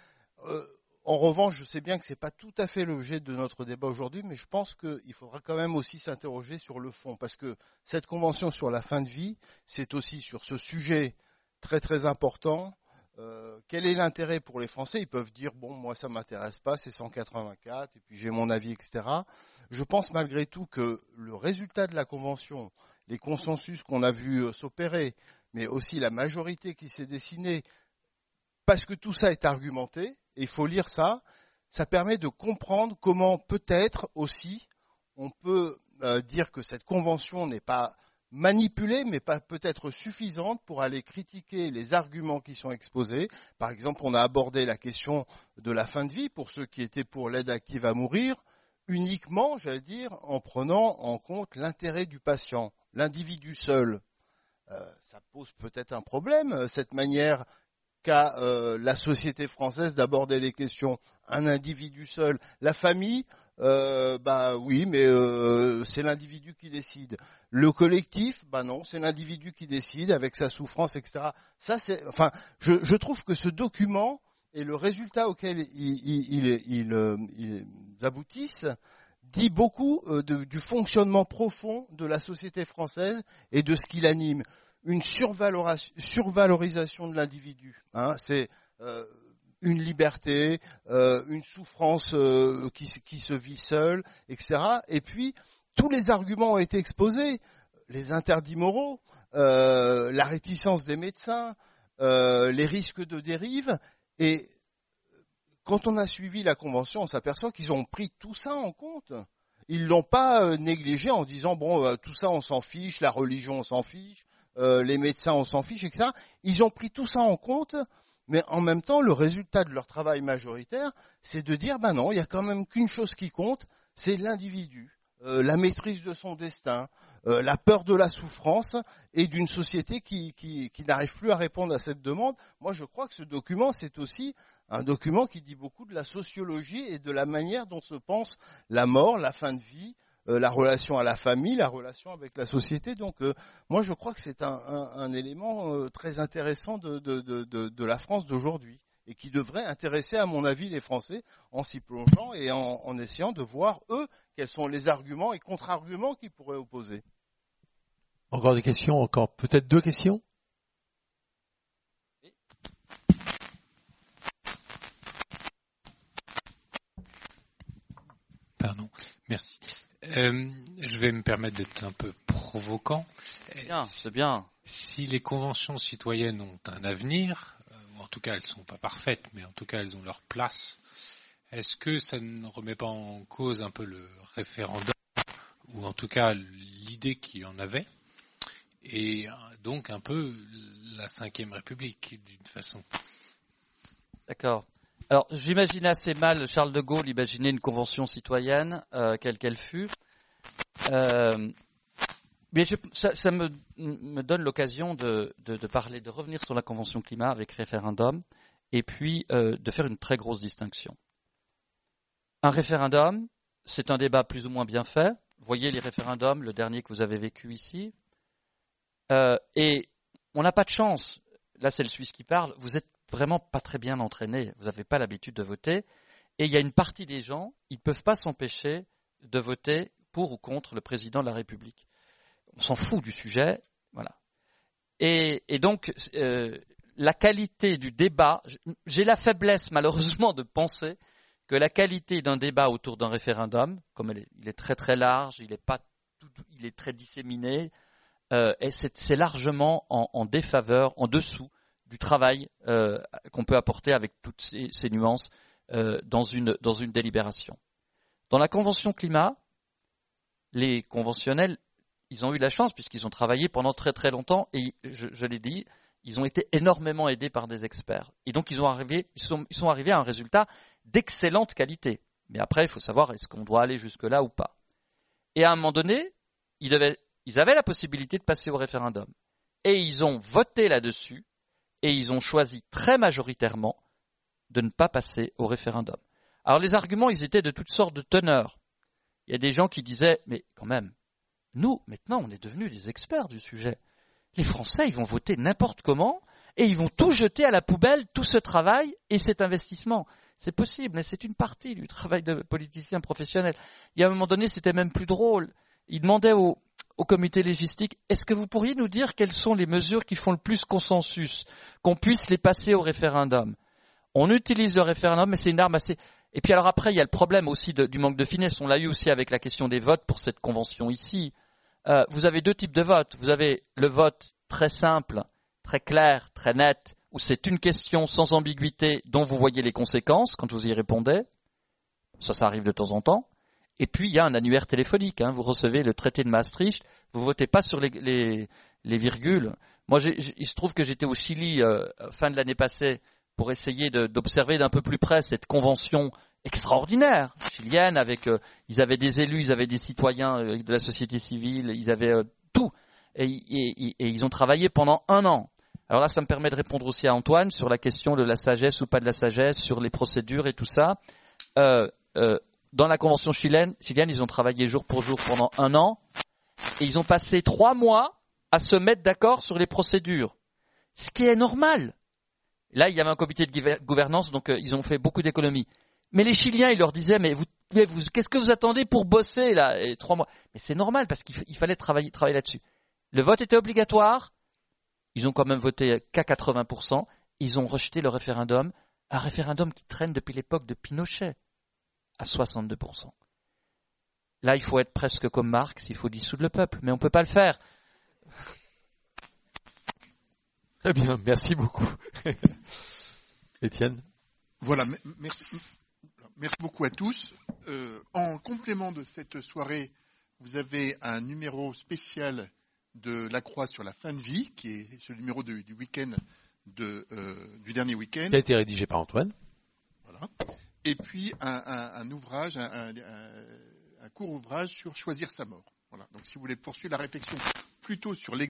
En revanche, je sais bien que c'est pas tout à fait l'objet de notre débat aujourd'hui, mais je pense qu'il faudra quand même aussi s'interroger sur le fond, parce que cette convention sur la fin de vie, c'est aussi sur ce sujet très très important quel est l'intérêt pour les Français? Ils peuvent dire bon, moi ça m'intéresse pas, c'est 184 et puis j'ai mon avis, etc. Je pense malgré tout que le résultat de la convention, les consensus qu'on a vu s'opérer, mais aussi la majorité qui s'est dessinée, parce que tout ça est argumenté, et il faut lire ça, ça permet de comprendre comment peut-être aussi on peut dire que cette convention n'est pas manipulée, mais pas peut-être suffisante pour aller critiquer les arguments qui sont exposés. Par exemple, on a abordé la question de la fin de vie pour ceux qui étaient pour l'aide active à mourir, uniquement, j'allais dire, en prenant en compte l'intérêt du patient, l'individu seul. Ça pose peut-être un problème, cette manière qu'a la société française d'aborder les questions. Un individu seul, la famille, oui, mais c'est l'individu qui décide. Le collectif, non, c'est l'individu qui décide avec sa souffrance, etc. Ça, je trouve que ce document et le résultat auquel ils aboutissent dit beaucoup du fonctionnement profond de la société française et de ce qui l'anime. Une survalorisation de l'individu. C'est une liberté, une souffrance qui se vit seule, etc. Et puis, tous les arguments ont été exposés. Les interdits moraux, la réticence des médecins, les risques de dérive. Et quand on a suivi la Convention, on s'aperçoit qu'ils ont pris tout ça en compte. Ils l'ont pas négligé en disant, tout ça on s'en fiche, la religion on s'en fiche, les médecins on s'en fiche, etc. Ils ont pris tout ça en compte, mais en même temps, le résultat de leur travail majoritaire, c'est de dire, non, il y a quand même qu'une chose qui compte, c'est l'individu, la maîtrise de son destin, la peur de la souffrance et d'une société qui n'arrive plus à répondre à cette demande. Moi, je crois que ce document, c'est aussi un document qui dit beaucoup de la sociologie et de la manière dont se pense la mort, la fin de vie, la relation à la famille, la relation avec la société. Donc, moi, je crois que c'est un élément très intéressant de la France d'aujourd'hui et qui devrait intéresser, à mon avis, les Français en s'y plongeant et en essayant de voir, eux, quels sont les arguments et contre-arguments qu'ils pourraient opposer. Encore des questions? Encore peut-être 2 questions? Pardon, merci. Je vais me permettre d'être un peu provoquant. C'est bien. Si les conventions citoyennes ont un avenir, ou en tout cas elles sont pas parfaites, mais en tout cas elles ont leur place, est-ce que ça ne remet pas en cause un peu le référendum, ou en tout cas l'idée qu'il y en avait, et donc un peu la Ve République d'une façon? D'accord. Alors, j'imagine assez mal Charles de Gaulle imaginer une convention citoyenne, quelle qu'elle fût. Mais ça me donne l'occasion de parler, de revenir sur la convention climat avec référendum, et puis de faire une très grosse distinction. Un référendum, c'est un débat plus ou moins bien fait. Voyez les référendums, le dernier que vous avez vécu ici. Et on n'a pas de chance. Là, c'est le Suisse qui parle. Vous êtes vraiment pas très bien entraînés. Vous n'avez pas l'habitude de voter. Et il y a une partie des gens, ils ne peuvent pas s'empêcher de voter pour ou contre le président de la République. On s'en fout du sujet. Voilà. Et donc, la qualité du débat, j'ai la faiblesse malheureusement de penser que la qualité d'un débat autour d'un référendum, comme il est très très large, il est très disséminé, et c'est largement en défaveur, en dessous du travail qu'on peut apporter avec toutes ces nuances dans une délibération. Dans la Convention climat, les conventionnels, ils ont eu la chance puisqu'ils ont travaillé pendant très très longtemps et je l'ai dit, ils ont été énormément aidés par des experts. Et donc ils sont arrivés à un résultat d'excellente qualité. Mais après, il faut savoir est-ce qu'on doit aller jusque-là ou pas. Et à un moment donné, ils avaient la possibilité de passer au référendum. Et ils ont voté là-dessus et ils ont choisi très majoritairement de ne pas passer au référendum. Alors les arguments, ils étaient de toutes sortes de teneurs. Il y a des gens qui disaient, mais quand même, nous, maintenant, on est devenus des experts du sujet. Les Français, ils vont voter n'importe comment et ils vont tout jeter à la poubelle, tout ce travail et cet investissement. C'est possible, mais c'est une partie du travail de politicien professionnel. Il y a un moment donné, c'était même plus drôle. Ils demandaient aux au comité légistique, est-ce que vous pourriez nous dire quelles sont les mesures qui font le plus consensus, qu'on puisse les passer au référendum? On utilise le référendum, mais c'est une arme assez... Et puis alors après, il y a le problème aussi du manque de finesse. On l'a eu aussi avec la question des votes pour cette convention ici. Vous avez deux types de votes. Vous avez le vote très simple, très clair, très net, où c'est une question sans ambiguïté dont vous voyez les conséquences quand vous y répondez. Ça arrive de temps en temps. Et puis, il y a un annuaire téléphonique. Vous recevez le traité de Maastricht. Vous votez pas sur les virgules. Moi, il se trouve que j'étais au Chili fin de l'année passée pour essayer d'observer d'un peu plus près cette convention extraordinaire chilienne. Ils avaient des élus, ils avaient des citoyens de la société civile, ils avaient tout. Et ils ont travaillé pendant 1 an. Alors là, ça me permet de répondre aussi à Antoine sur la question de la sagesse ou pas de la sagesse, sur les procédures et tout ça. Dans la convention chilienne, ils ont travaillé jour pour jour pendant 1 an et ils ont passé 3 mois à se mettre d'accord sur les procédures. Ce qui est normal. Là, il y avait un comité de gouvernance, donc ils ont fait beaucoup d'économies. Mais les Chiliens, ils leur disaient, mais vous qu'est-ce que vous attendez pour bosser là, 3 mois? Mais c'est normal parce qu'il fallait travailler là-dessus. Le vote était obligatoire. Ils ont quand même voté qu'à 80%. Ils ont rejeté le référendum, un référendum qui traîne depuis l'époque de Pinochet, à 62%. Là, il faut être presque comme Marx, il faut dissoudre le peuple, mais on ne peut pas le faire. Très bien, merci beaucoup. Étienne. Voilà, merci beaucoup à tous. En complément de cette soirée, vous avez un numéro spécial de La Croix sur la fin de vie, qui est ce numéro du week-end du dernier week-end. Qui a été rédigé par Antoine. Voilà. Et puis un ouvrage, un court ouvrage sur choisir sa mort. Voilà. Donc si vous voulez poursuivre la réflexion plutôt sur